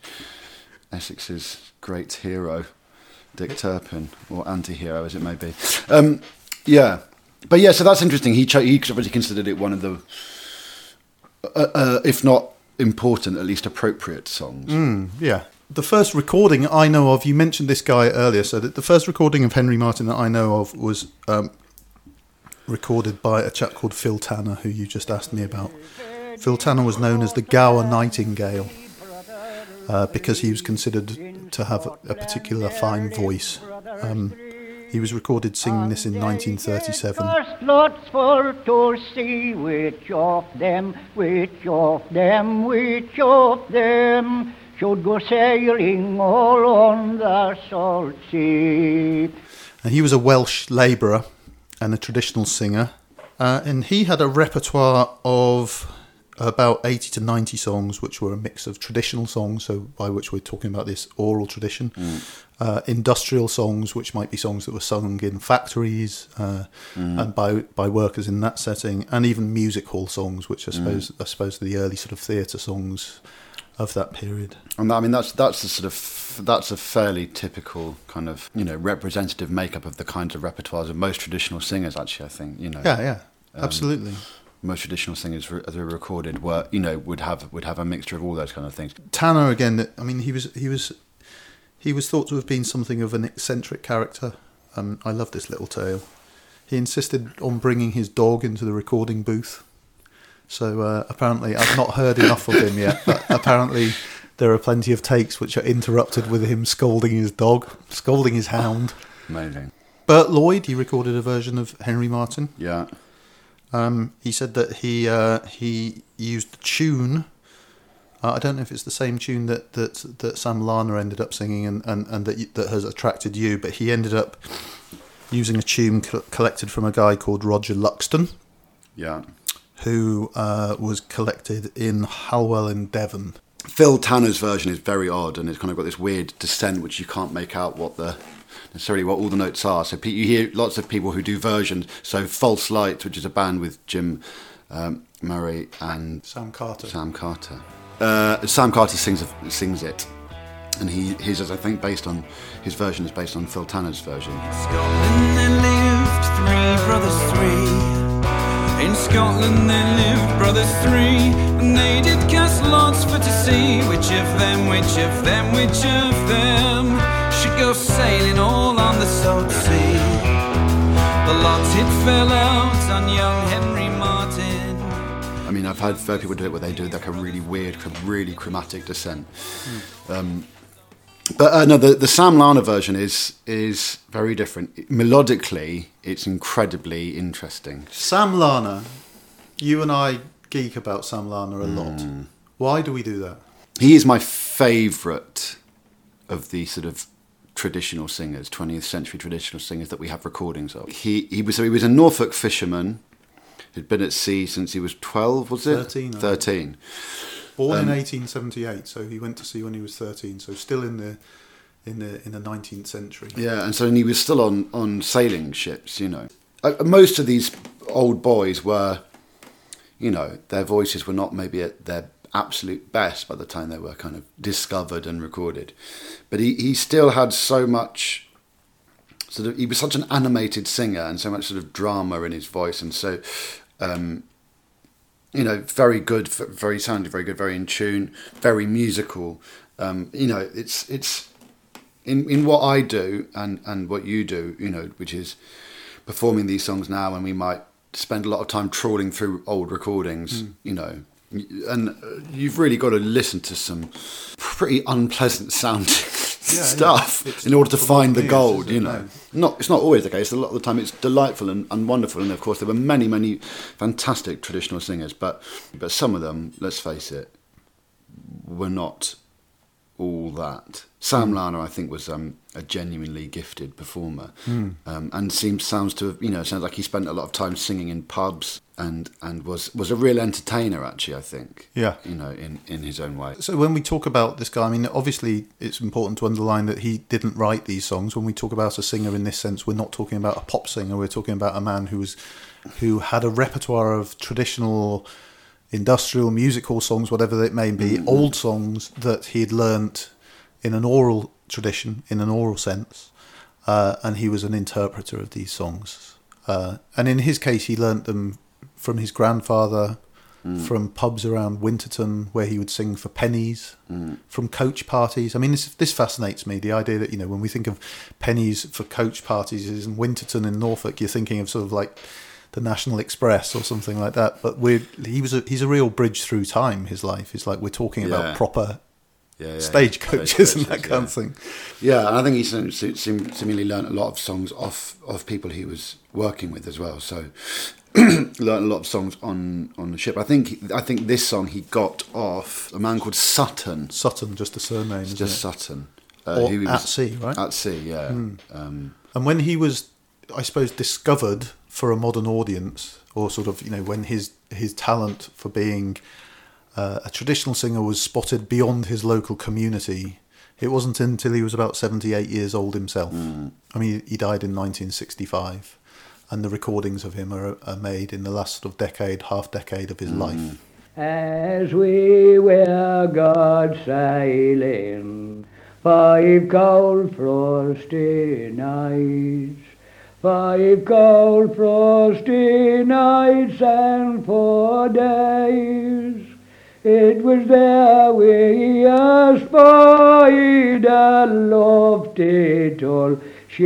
Essex's great hero, Dick Turpin, or anti-hero as it may be. Um, yeah, but yeah, so that's interesting. He cho- he obviously considered it one of the, uh, uh, if not important, at least appropriate songs. Mm, yeah. The first recording I know of, you mentioned this guy earlier, so that the first recording of Henry Martyn that I know of was um, recorded by a chap called Phil Tanner, who you just asked me about. Phil Tanner was known as the Gower Nightingale uh, because he was considered to have a, a particular fine voice. Um, he was recorded singing this in nineteen thirty-seven. Lots for to see which of them, which of them, which of them should go sailing all on the salt sea. And he was a Welsh labourer and a traditional singer, uh, and he had a repertoire of about eighty to ninety songs, which were a mix of traditional songs, so by which we're talking about this oral tradition, mm. uh, industrial songs, which might be songs that were sung in factories uh, mm. and by by workers in that setting, and even music hall songs, which I suppose mm. I suppose are the early sort of theatre songs of that period. And I mean that's that's a sort of that's a fairly typical kind of, you know, representative makeup of the kinds of repertoires of most traditional singers. Actually, I think, you know. Yeah, yeah, um, absolutely. Most traditional singers, as they were recorded, were, you know, would have would have a mixture of all those kind of things. Tanner, again, I mean, he was he was he was thought to have been something of an eccentric character. Um, I love this little tale. He insisted on bringing his dog into the recording booth. So uh, apparently, I've not heard enough of him yet, but apparently there are plenty of takes which are interrupted with him scolding his dog, scolding his hound. Amazing. Bert Lloyd, he recorded a version of Henry Martyn. Yeah. Um, he said that he uh, he used a tune. Uh, I don't know if it's the same tune that, that, that Sam Larner ended up singing and, and, and that that has attracted you, but he ended up using a tune co- collected from a guy called Roger Luxton. Yeah. Who uh, was collected in Halwell in Devon. Phil Tanner's version is very odd, and it's kind of got this weird descent which you can't make out what the necessarily what all the notes are. So you hear lots of people who do versions. So False Light, which is a band with Jim um, Murray and Sam Carter. Sam Carter. Uh, Sam Carter sings sings it, and he his is I think based on his version is based on Phil Tanner's version. Scotland they lived three brothers, three. In Scotland they lived brothers three, and they did cast lots for to see which of them, which of them, which of them should go sailing all on the salt sea. The lot it fell out on young Henry Martin. I mean, I've heard folk people do it where they do like a really weird, really chromatic descent. Mm. Um, but uh, no, the, the Sam Larner version is is very different. Melodically, it's incredibly interesting. Sam Larner, you and I geek about Sam Larner a lot. Mm. Why do we do that? He is my favourite of the sort of traditional singers, twentieth century traditional singers that we have recordings of. He he was so he was a Norfolk fisherman. He'd been at sea since he was twelve, was it? Thirteen. Thirteen. Born um, in eighteen seventy-eight, so he went to sea when he was thirteen. So still in the in the in the nineteenth century. Yeah, and so and he was still on on sailing ships. You know, uh, most of these old boys were, you know, their voices were not maybe at their absolute best by the time they were kind of discovered and recorded, but he he still had so much. Sort of, he was such an animated singer and so much sort of drama in his voice, and so. Um, You know, very good, very sounded, very good, very in tune, very musical. Um, you know, it's it's in in what I do and, and what you do. You know, which is performing these songs now, and we might spend a lot of time trawling through old recordings. Mm. You know, and you've really got to listen to some pretty unpleasant sounding yeah, stuff yeah. in order to find the gold. You know, no. not it's not always the case. A lot of the time, it's delightful and, and wonderful. And of course, there were many, many fantastic traditional singers, but but some of them, let's face it, were not all that. Sam Larner, I think, was um, a genuinely gifted performer, mm. um, and seems sounds to have, you know, sounds like he spent a lot of time singing in pubs and and was was a real entertainer. Actually, I think, yeah, you know, in, in his own way. So when we talk about this guy, I mean, obviously, it's important to underline that he didn't write these songs. When we talk about a singer in this sense, we're not talking about a pop singer. We're talking about a man who was who had a repertoire of traditional, industrial, music hall songs, whatever it may be, mm. old songs that he'd learnt in an oral tradition, in an oral sense, uh, and he was an interpreter of these songs. Uh, and in his case, he learnt them from his grandfather, mm. from pubs around Winterton where he would sing for pennies, mm. from coach parties. I mean, this this fascinates me, the idea that, you know, when we think of pennies for coach parties is in Winterton in Norfolk, you're thinking of sort of like the National Express or something like that. But we're, he was a, he's a real bridge through time, his life. It's like we're talking yeah. about proper yeah, yeah, stagecoaches yeah. and that kind yeah. of thing. Yeah, and I think he seem, seem, seemingly learned a lot of songs off of people he was working with as well. So learned a lot of songs on, on the ship. I think I think this song he got off a man called Sutton. Sutton, just a surname, it's isn't just it? Sutton. Uh, or he was, at sea, right? At sea, yeah. Mm. Um, and when he was, I suppose, discovered for a modern audience, or sort of, you know, when his his talent for being uh, a traditional singer was spotted beyond his local community, it wasn't until he was about seventy-eight years old himself. Mm. I mean, he died in nineteen sixty-five, and the recordings of him are, are made in the last sort of decade, half decade of his mm. life. As we were God sailing, five cold frosty nights, five cold frosty nights and four days, it was there we espied a lofty tall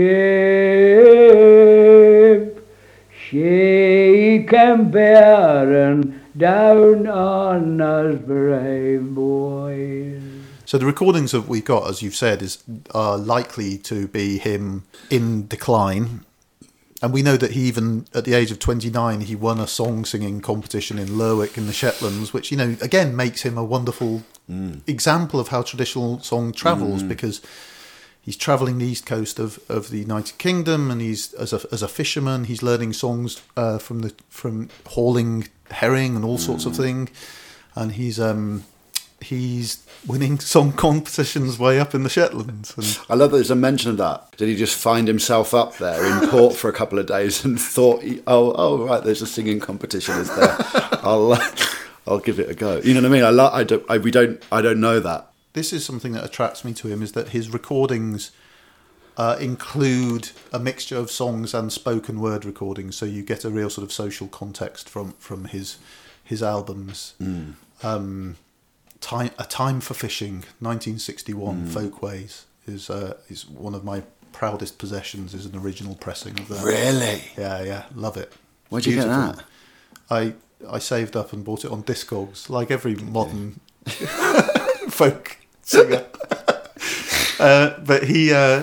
ship. She came bearing down on us brave boys. So the recordings that we got, as you've said, is are likely to be him in decline. And we know that he even, at the age of twenty-nine, he won a song singing competition in Lerwick in the Shetlands, which, you know, again makes him a wonderful mm. example of how traditional song travels, mm. because he's travelling the east coast of, of the United Kingdom, and he's as a as a fisherman, he's learning songs uh, from the from hauling herring and all mm. sorts of thing, and he's um he's winning song competitions way up in the Shetlands. And I love that there's a mention of that. Did he just find himself up there in port for a couple of days and thought, he, oh, oh, right, there's a singing competition, is there? I'll, uh, I'll give it a go. You know what I mean? I, lo- I don't, I, we don't, I don't know that. This is something that attracts me to him, is that his recordings uh, include a mixture of songs and spoken word recordings, so you get a real sort of social context from from his his albums. Mm. Um, time a time for fishing, nineteen sixty-one, Mm. Folkways is uh, is one of my proudest possessions. Is an original pressing of that. Really? Yeah, yeah, love it. Where'd you Beautiful. get that? I I saved up and bought it on Discogs, like every modern folk singer. uh, but he, uh,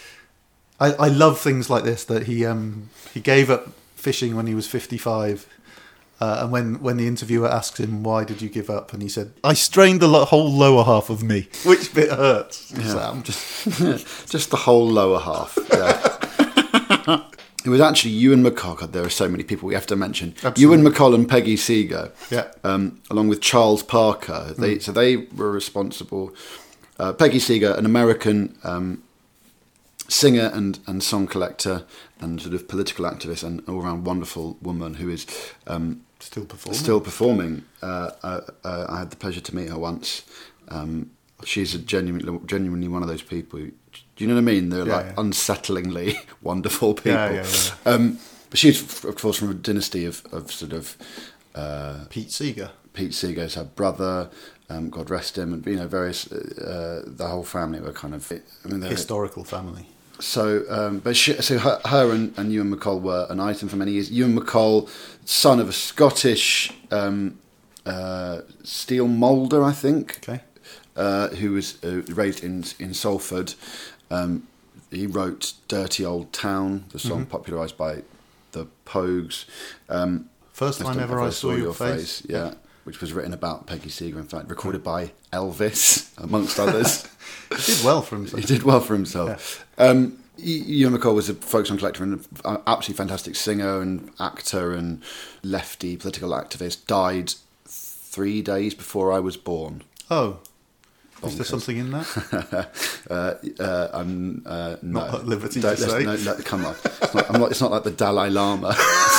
I I love things like this. That he um he gave up fishing when he was fifty-five. Uh, and when, when the interviewer asked him, why did you give up? And he said, I strained the lo- whole lower half of me. Which bit hurts, Yeah. Sam? Just, just the whole lower half. Yeah. It was actually Ewan MacColl. God, there are so many people we have to mention. Absolutely. Ewan MacColl and Peggy Seeger, Yeah. um, along with Charles Parker. They Mm. so they were responsible. Uh, Peggy Seeger, an American um, singer and, and song collector and sort of political activist and all around wonderful woman who is um, Still performing. Still performing. Uh, uh, uh, I had the pleasure to meet her once. Um, she's a genuinely, genuinely one of those people. Who, do you know what I mean? They're Yeah, like yeah. unsettlingly wonderful people. Yeah, yeah, yeah. Um, but she's, of course, from a dynasty of, of sort of uh, Pete Seeger. Pete Seeger's her brother. Um, God rest him, and you know, various. Uh, the whole family were kind of. I mean, they're- Historical family. So, um, but she, so her, her and, and Ewan MacColl were an item for many years. Ewan MacColl, son of a Scottish um, uh, steel moulder, I think, Okay. uh, who was uh, raised in in Salford. Um, he wrote "Dirty Old Town," the song Mm-hmm. popularised by the Pogues. Um, First time ever I saw your face. yeah, which was written about Peggy Seeger. In fact, recorded by Elvis, amongst others. He did well for himself. He did well for himself. Um, E- Ewan MacColl was a folk song collector and an absolutely fantastic singer and actor and lefty political activist. Died three days before I was born. Oh. Is there Bonkers. something in that? uh, uh, I'm uh, no. Not at liberty to Don't- let's- say. No, no, come on. It's not, I'm not, it's not like the Dalai Lama.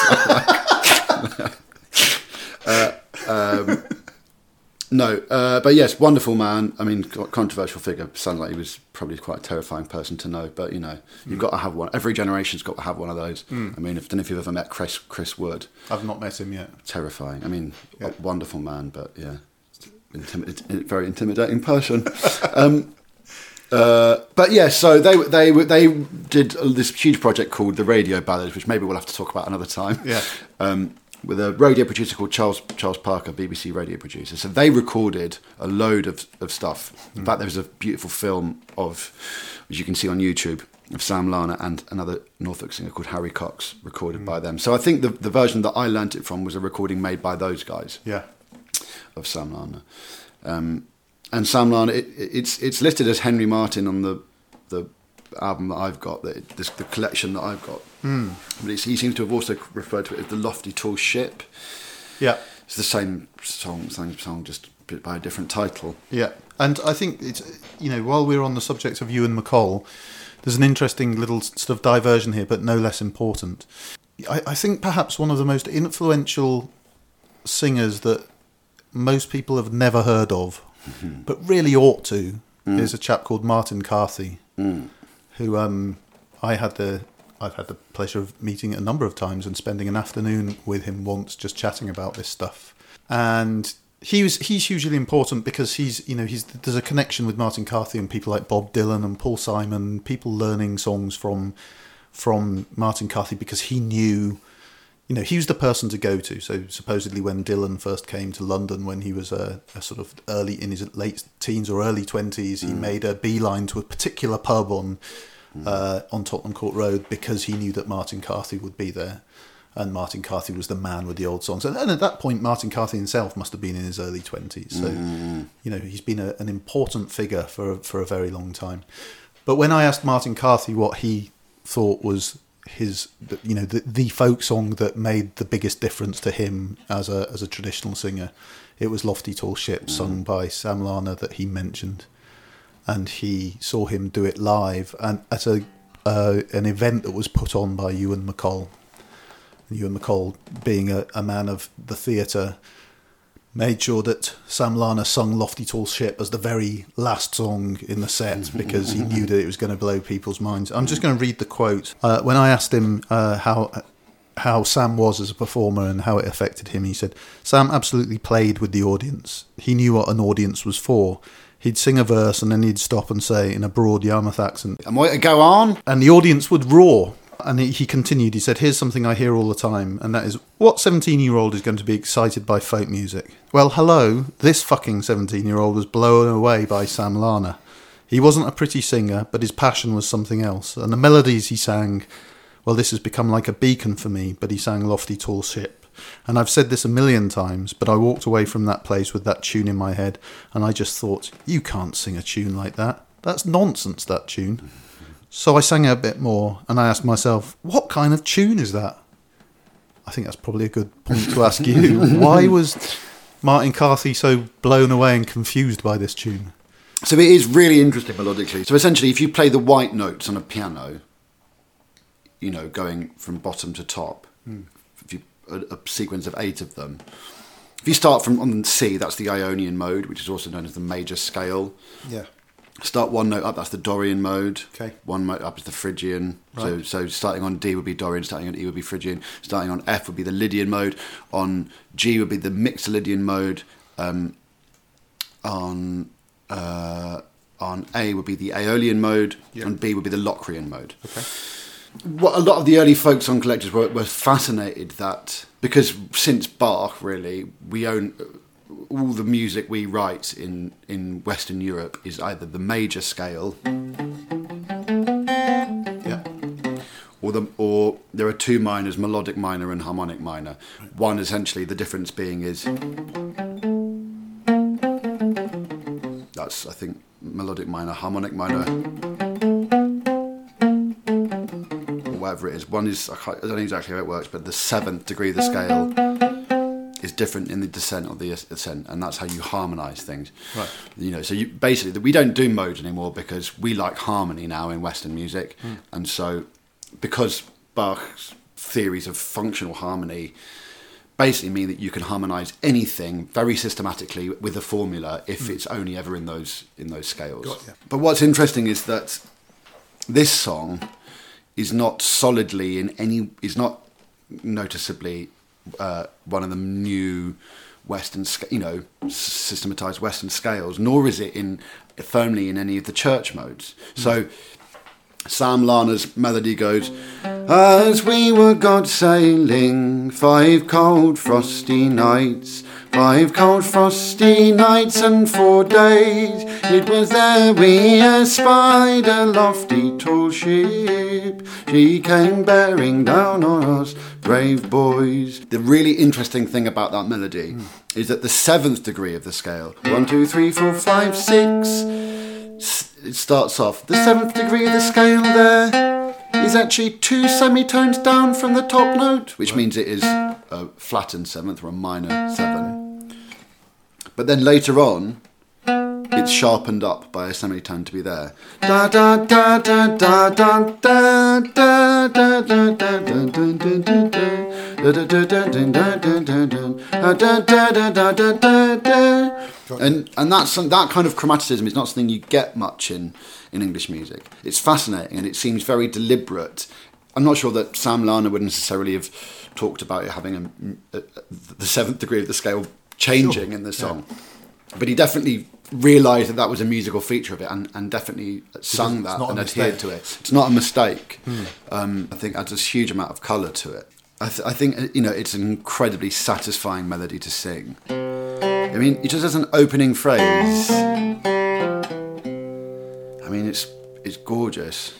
uh, um, no, uh, but yes, wonderful man. I mean, controversial figure. Sounds like he was probably quite a terrifying person to know. But you know, you've got to have one. Every generation's got to have one of those. I mean, I don't know if you've ever met Chris Chris Wood. I've not met him yet. Terrifying. I mean, Yeah. a wonderful man, but yeah, Intimi- very intimidating person. um, uh, but yeah, so they they they did this huge project called the Radio Ballads, which maybe we'll have to talk about another time. Yeah. Um, with a radio producer called Charles Charles Parker, B B C radio producer. So they recorded a load of, of stuff. In fact, there's a beautiful film of, which you can see on YouTube, of Sam Larner and another Norfolk singer called Harry Cox, recorded by them. So I think the, the version that I learnt it from was a recording made by those guys Yeah. of Sam Larner. Um, and Sam Larner, it, it's it's listed as Henry Martin on the the album that I've got, that this, the collection that I've got. Mm. But it's, he seems to have also referred to it as the Lofty Tall Ship. Yeah. It's the same song, same song, just by a different title. Yeah. And I think it's, you know, while we're on the subject of Ewan MacColl, there's an interesting little sort of diversion here, but no less important. I, I think perhaps one of the most influential singers that most people have never heard of, Mm-hmm. but really ought to, mm. is a chap called Martin Carthy, Mm. who um, I had the I've had the pleasure of meeting a number of times and spending an afternoon with him once, just chatting about this stuff. And he was he's hugely important because he's you know he's there's a connection with Martin Carthy and people like Bob Dylan and Paul Simon, people learning songs from from Martin Carthy because he knew. You know, he was the person to go to. So supposedly when Dylan first came to London when he was a, a sort of early, in his late teens or early twenties, he mm. made a beeline to a particular pub on mm. uh, on Tottenham Court Road because he knew that Martin Carthy would be there. And Martin Carthy was the man with the old songs. And, and at that point, Martin Carthy himself must have been in his early twenties. So, mm. you know, he's been a, an important figure for, for a very long time. But when I asked Martin Carthy what he thought was his, you know, the, the folk song that made the biggest difference to him as a as a traditional singer, it was Lofty Tall Ship, mm. sung by Sam Larner, that he mentioned, and he saw him do it live and at a uh, an event that was put on by Ewan MacColl. And Ewan MacColl, being a, a man of the theatre, made sure that Sam Larner sung Lofty Tall Ship as the very last song in the set because he knew that it was going to blow people's minds. I'm just going to read the quote. Uh, when I asked him uh, how how Sam was as a performer and how it affected him, he said, Sam absolutely played with the audience. He knew what an audience was for. He'd sing a verse and then he'd stop and say in a broad Yarmouth accent, "Am I to go on?" And the audience would roar. And he, he continued, he said, here's something I hear all the time, and that is, what seventeen-year-old is going to be excited by folk music? Well, hello, this fucking seventeen-year-old was blown away by Sam Larner. He wasn't a pretty singer, but his passion was something else. And the melodies he sang, well, this has become like a beacon for me, but he sang Lofty Tall Ship. And I've said this a million times, but I walked away from that place with that tune in my head, and I just thought, you can't sing a tune like that. That's nonsense, that tune. So I sang it a bit more, and I asked myself, what kind of tune is that? I think that's probably a good point to ask you. Why was Martin Carthy so blown away and confused by this tune? So it is really interesting melodically. So essentially, if you play the white notes on a piano, you know, going from bottom to top, mm. if you a, a sequence of eight of them. If you start from on C, that's the Ionian mode, which is also known as the major scale. Yeah. Start one note up, that's the Dorian mode. Okay. One note up is the Phrygian. Right. So so starting on D would be Dorian, starting on E would be Phrygian, starting on F would be the Lydian mode, on G would be the Mixolydian mode, um, on uh, on A would be the Aeolian mode, yeah. On B would be the Locrian mode. Okay. What a lot of the early folk song collectors were, were fascinated that, because since Bach, really, we own... all the music we write in, in Western Europe is either the major scale, yeah, or the or there are two minors, melodic minor and harmonic minor. One essentially, the difference being is that's I think melodic minor, harmonic minor, or whatever it is. One is I, can't, I don't know exactly how it works, but the seventh degree of the scale is different in the descent or the ascent, and that's how you harmonise things. Right. You know, so you basically we don't do modes anymore because we like harmony now in Western music, mm. and so because Bach's theories of functional harmony basically mean that you can harmonise anything very systematically with a formula if mm. it's only ever in those in those scales. Got you. But what's interesting is that this song is not solidly in any is not noticeably Uh, one of the new Western, you know, systematized Western scales, nor is it in firmly in any of the church modes. Mm. So Sam Larner's melody goes, as we were God sailing, five cold frosty nights, five cold frosty nights and four days, it was there we espied a lofty tall ship, she came bearing down on us, brave boys. The really interesting thing about that melody mm. is that the seventh degree of the scale, one, two, three, four, five, six, it starts off, the seventh degree of the scale there is actually two semitones down from the top note, which means it is a flattened seventh or a minor seven. But then later on, it's sharpened up by a semitone to be there. Da da da da da da da da da da da da da. And and that's that kind of chromaticism is not something you get much in, in English music. It's fascinating and it seems very deliberate. I'm not sure that Sam Larner would necessarily have talked about it having a, a, the seventh degree of the scale changing sure. in the song, yeah. But he definitely realised that that was a musical feature of it and, and definitely sung that and adhered to it. It's not a mistake. Hmm. Um, I think adds a huge amount of colour to it. I, th- I think, you know, it's an incredibly satisfying melody to sing. I mean, it just has an opening phrase. I mean, it's it's gorgeous.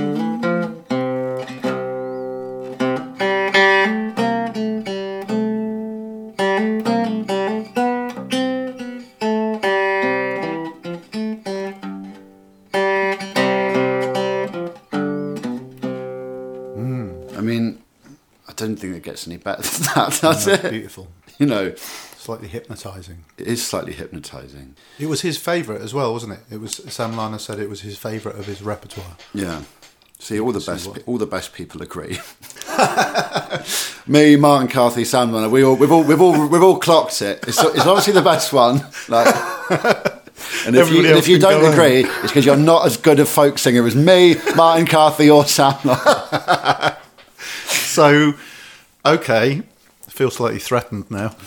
I don't think it gets any better than that, does no, it? Beautiful. You know. Slightly hypnotising. It is slightly hypnotising. It was his favourite as well, wasn't it? It was Sam Larner said it was his favourite of his repertoire. Yeah. See, all the best all the best people agree. Me, Martin Carthy, Sam Runner, we all, we've all, we've all, we've all clocked it. It's, it's obviously the best one. Like, and if you, and if you don't agree, home. It's because you're not as good a folk singer as me, Martin Carthy, or Sam Runner. So, okay, I feel slightly threatened now.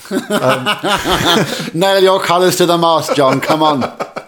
Um, Nail your colours to the mast, John. Come on.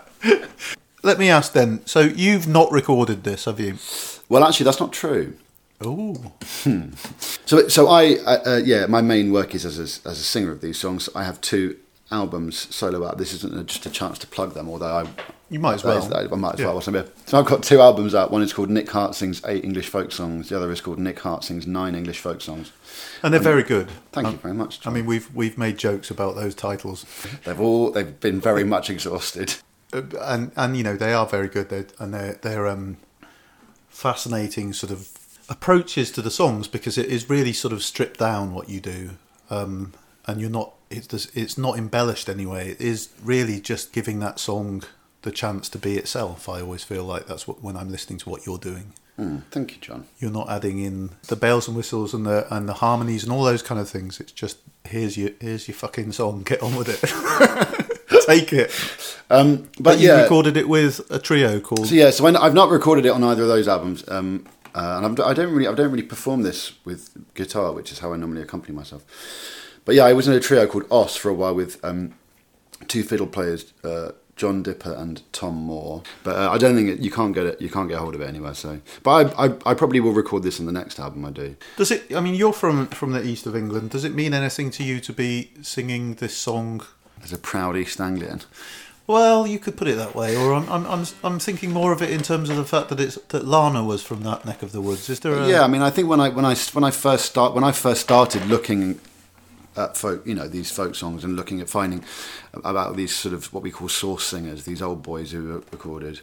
Let me ask then. So you've not recorded this, have you? Well, actually, that's not true. Oh. Hmm. So, so I, uh, yeah, my main work is as a, as a singer of these songs. I have two albums solo out. This isn't just a chance to plug them, although I. You might as well. I might as yeah. well. What's I so I've got two albums out. One is called Nick Hart Sings Eight English Folk Songs. The other is called Nick Hart Sings Nine English Folk Songs. And they're very good. Thank um, you very much, John. I mean, we've we've made jokes about those titles. They've all they've been very much exhausted. Uh, and and you know they are very good. They're, and they're they're um, fascinating sort of approaches to the songs because it is really sort of stripped down what you do, um, and you're not. It's it's not embellished anyway. It is really just giving that song the chance to be itself. I always feel like that's what when I'm listening to what you're doing. Mm, thank you, John. You're not adding in the bells and whistles and the and the harmonies and all those kind of things. It's just here's your here's your fucking song. Get on with it. Take it. Um, but, but you yeah, recorded it with a trio called. So yeah, so when, I've not recorded it on either of those albums, um, uh, and I'm, I don't really I don't really perform this with guitar, which is how I normally accompany myself. But yeah, I was in a trio called Os for a while with um, two fiddle players. Uh, John Dipper and Tom Moore, but uh, I don't think it, you can't get it. You can't get hold of it anywhere. So, but I, I, I probably will record this on the next album I do. Does it? I mean, you're from from the east of England. Does it mean anything to you to be singing this song as a proud East Anglian? Well, you could put it that way, or I'm I'm I'm, I'm thinking more of it in terms of the fact that it's that Lana was from that neck of the woods. Is there? A... Yeah, I mean, I think when I when I when I first start when I first started looking at folk, you know, these folk songs and looking at finding about these sort of what we call source singers, these old boys who were recorded.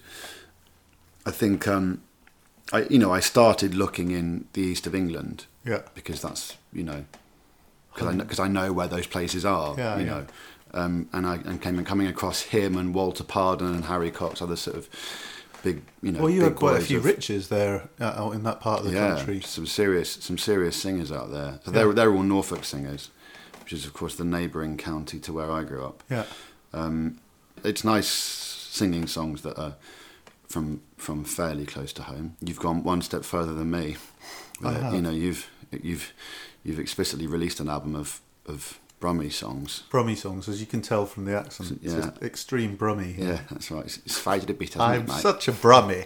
I think, um, I you know, I started looking in the east of England, yeah, because that's you know, because I because I know where those places are, yeah, you yeah. know, um, and I and came coming across him and Walter Pardon and Harry Cox, other sort of big, you know. Well, you big had quite a boys few of, riches there uh, out in that part of the yeah, country. some serious some serious singers out there. So yeah. they're they're all Norfolk singers, which is of course the neighbouring county to where I grew up. Yeah, um, it's nice singing songs that are from from fairly close to home. You've gone one step further than me. I Uh, have. you know, you've you've you've explicitly released an album of of Brummie songs. Brummie songs, as you can tell from the accent. Yeah. It's just extreme Brummie. Yeah, yeah that's right. It's, it's faded a bit, hasn't I'm it, mate? such a Brummie.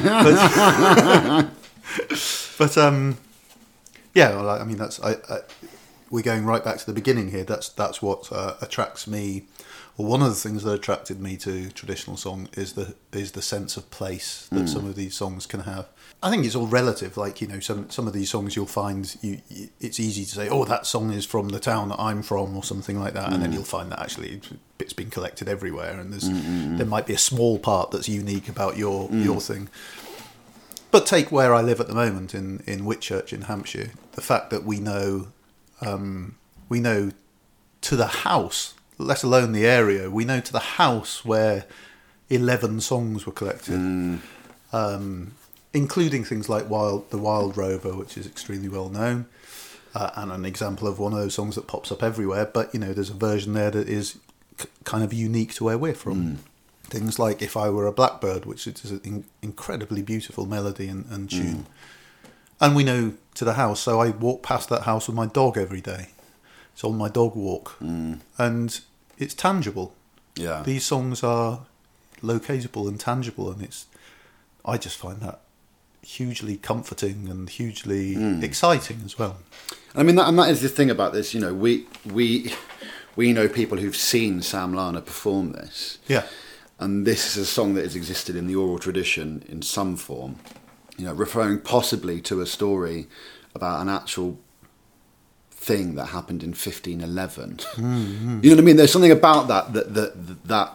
but, but um, yeah, well, I mean that's I, I, we're going right back to the beginning here. That's that's what uh, attracts me. Well, one of the things that attracted me to traditional song is the is the sense of place that mm. some of these songs can have. I think it's all relative. Like, you know, some some of these songs you'll find you, you it's easy to say, oh, that song is from the town that I'm from or something like that, mm. and then you'll find that actually it's been collected everywhere, and there's mm-hmm. there might be a small part that's unique about your mm. your thing. But take where I live at the moment in in Whitchurch in Hampshire. The fact that we know um, we know to the house, let alone the area, we know to the house where eleven songs were collected, mm. um, including things like Wild, the Wild Rover, which is extremely well known, uh, and an example of one of those songs that pops up everywhere. But, you know, there's a version there that is c- kind of unique to where we're from. Mm. Things like If I Were a Blackbird, which is an in- incredibly beautiful melody and, and tune. Mm. And we know to the house, so I walk past that house with my dog every day. It's on my dog walk. Mm. And it's tangible. Yeah. These songs are locatable and tangible, and it's I just find that hugely comforting and hugely mm. exciting as well. I mean, that, and that is the thing about this. You know, we we we know people who've seen Sam Lana perform this. Yeah. And this is a song that has existed in the oral tradition in some form. You know, referring possibly to a story about an actual thing that happened in fifteen eleven. Mm-hmm. You know what I mean? There's something about that that that that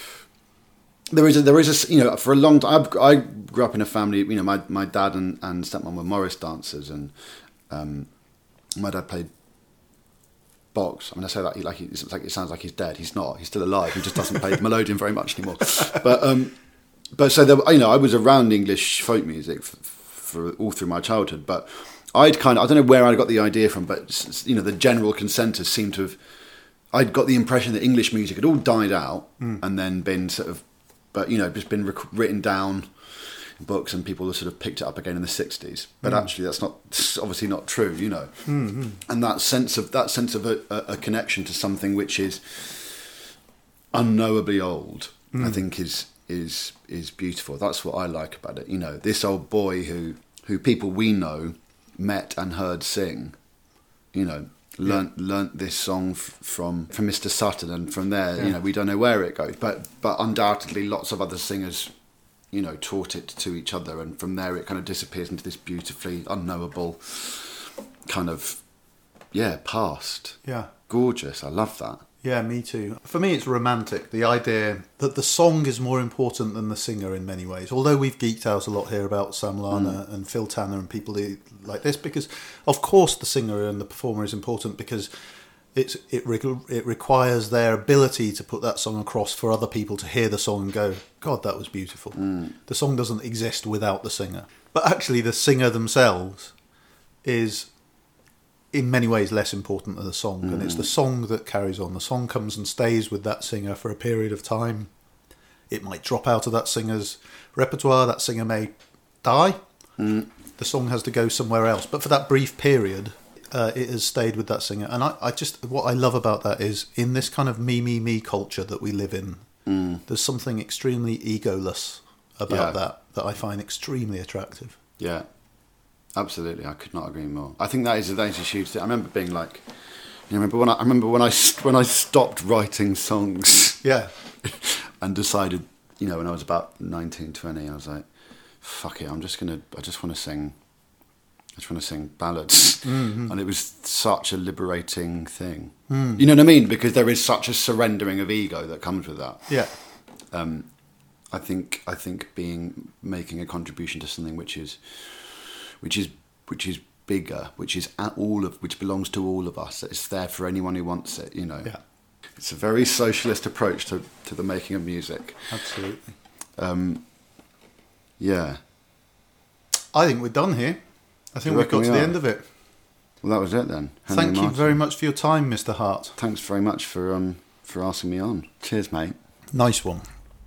there is a, there is a, you know, for a long time I, I grew up in a family, you know, my my dad and, and stepmom were Morris dancers, and um, my dad played box. I mean, I say that he, like he, it's like it sounds like he's dead. He's not. He's still alive. He just doesn't play the melodeon very much anymore. But um, but so there, you know, I was around English folk music for, for all through my childhood, but I'd kind of, I don't know where I got the idea from, but, you know, the general consensus seemed to have, I'd got the impression that English music had all died out mm. and then been sort of, but, you know, just been rec- written down in books and people sort of picked it up again in the sixties. But mm. actually that's not, obviously not true, you know. Mm-hmm. And that sense of, that sense of a, a, a connection to something which is unknowably old, mm. I think is, is, is beautiful. That's what I like about it. You know, this old boy who, who people we know met and heard sing, you know, learnt yeah. learnt this song f- from from Mister Sutton, and from there, yeah. you know, we don't know where it goes, but but undoubtedly lots of other singers, you know, taught it to each other, and from there it kind of disappears into this beautifully unknowable kind of yeah past. Yeah, gorgeous. I love that. Yeah, me too. For me, it's romantic. The idea that the song is more important than the singer in many ways. Although we've geeked out a lot here about Sam Larner mm. and Phil Tanner and people like this, because of course the singer and the performer is important because it's it re- it requires their ability to put that song across for other people to hear the song and go, God, that was beautiful. Mm. The song doesn't exist without the singer. But actually, the singer themselves is, in many ways, less important than the song, mm. and it's the song that carries on. The song comes and stays with that singer for a period of time. It might drop out of that singer's repertoire. That singer may die. Mm. The song has to go somewhere else. But for that brief period, uh, it has stayed with that singer. And I, I just, what I love about that is, in this kind of me, me, me culture that we live in, mm. there's something extremely egoless about yeah. that that I find extremely attractive. Yeah. Absolutely, I could not agree more. I think that is that is a huge thing. I remember being like, you know, remember when I, I remember when I when I stopped writing songs, yeah, and decided, you know, when I was about nineteen, twenty, I was like, fuck it, I'm just gonna, I just want to sing, I just want to sing ballads, mm-hmm. and it was such a liberating thing. Mm. You know what I mean? Because there is such a surrendering of ego that comes with that. Yeah. Um, I think I think being making a contribution to something which is. Which is which is bigger, which is at all of which belongs to all of us. It's there for anyone who wants it. You know, yeah. It's a very socialist approach to, to the making of music. Absolutely. Um, yeah. I think we're done here. I think we've got we to are? the end of it. Well, that was it then. Henry Thank Martin. you very much for your time, Mister Hart. Thanks very much for um for asking me on. Cheers, mate. Nice one.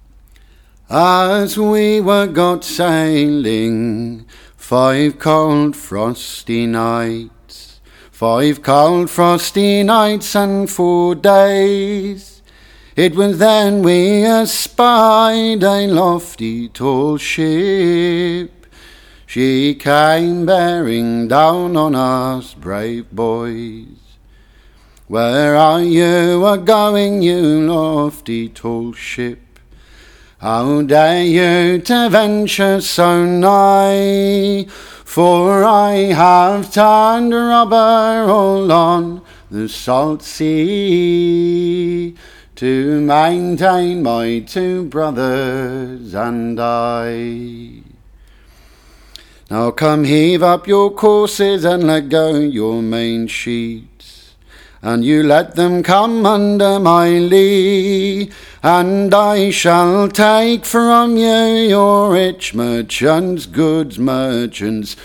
As we were got sailing, five cold frosty nights, five cold frosty nights and four days, it was then we espied a lofty tall ship. She came bearing down on us, brave boys. Where are you a-going, you lofty tall ship? How dare you to venture so nigh? For I have turned robber all on the salt sea, to maintain my two brothers and I. Now come heave up your courses and let go your main sheets, and you let them come under my lee, and I shall take from you your rich merchants' goods, merchants'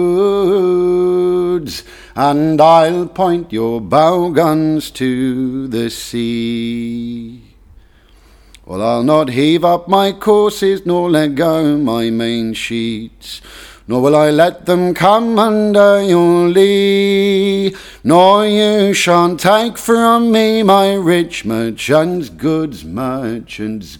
goods, and I'll point your bow guns to the sea. Well, I'll not heave up my courses, nor let go my main sheets, nor will I let them come under your lee, nor you shan't take from me my rich merchants' goods, merchants'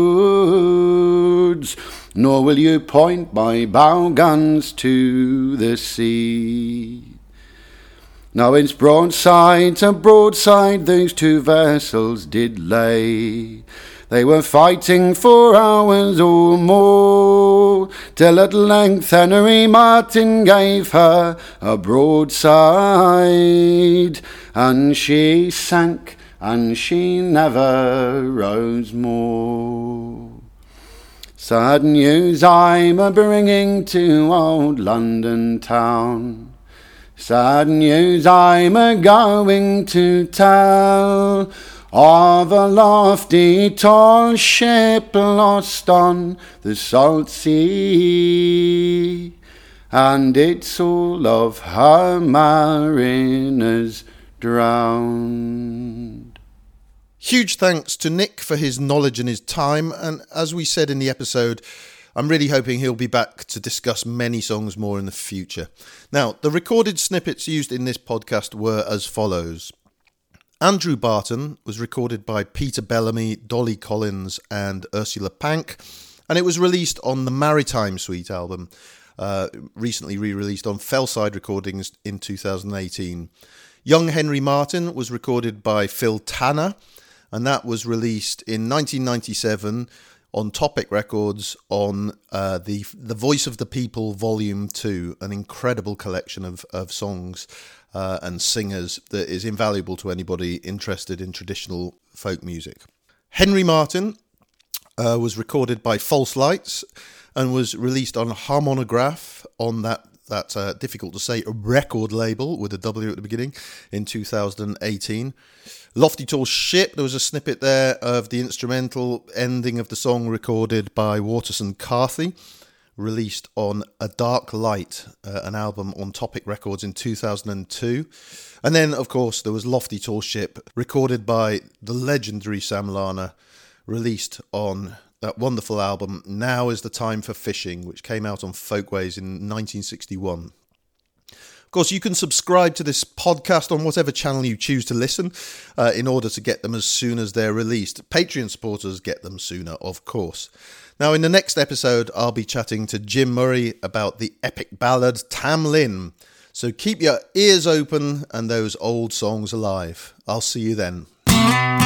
goods, nor will you point my bow guns to the sea. Now it's broadside to broadside those two vessels did lay. They were fighting for hours or more, till at length Henry Martin gave her a broadside, and she sank, and she never rose more. Sad news I'm a-bringing to old London town, sad news I'm a-going to tell, of a lofty tall ship lost on the salt sea, and it's all of her mariners drowned. Huge thanks to Nick for his knowledge and his time, and as we said in the episode, I'm really hoping he'll be back to discuss many songs more in the future. Now, the recorded snippets used in this podcast were as follows. Andrew Barton was recorded by Peter Bellamy, Dolly Collins and Ursula Pank, and it was released on the Maritime Suite album, uh, recently re-released on Fellside Recordings in two thousand eighteen. Young Henry Martin was recorded by Phil Tanner, and that was released in nineteen ninety-seven on Topic Records on uh, the the Voice of the People Volume two, an incredible collection of, of songs uh, and singers that is invaluable to anybody interested in traditional folk music. Henry Martin uh, was recorded by False Lights and was released on Harmonograph on that, that uh, difficult to say, record label with a W at the beginning in two thousand eighteen. Lofty Tall Ship, there was a snippet there of the instrumental ending of the song recorded by Waterson Carthy, released on A Dark Light, uh, an album on Topic Records in two thousand two. And then, of course, there was Lofty Tall Ship, recorded by the legendary Sam Larner, released on that wonderful album, Now is the Time for Fishing, which came out on Folkways in nineteen sixty-one. Of course, you can subscribe to this podcast on whatever channel you choose to listen uh, in order to get them as soon as they're released. Patreon supporters get them sooner, of course. Now, in the next episode, I'll be chatting to Jim Murray about the epic ballad Tam Lin. So keep your ears open and those old songs alive. I'll see you then.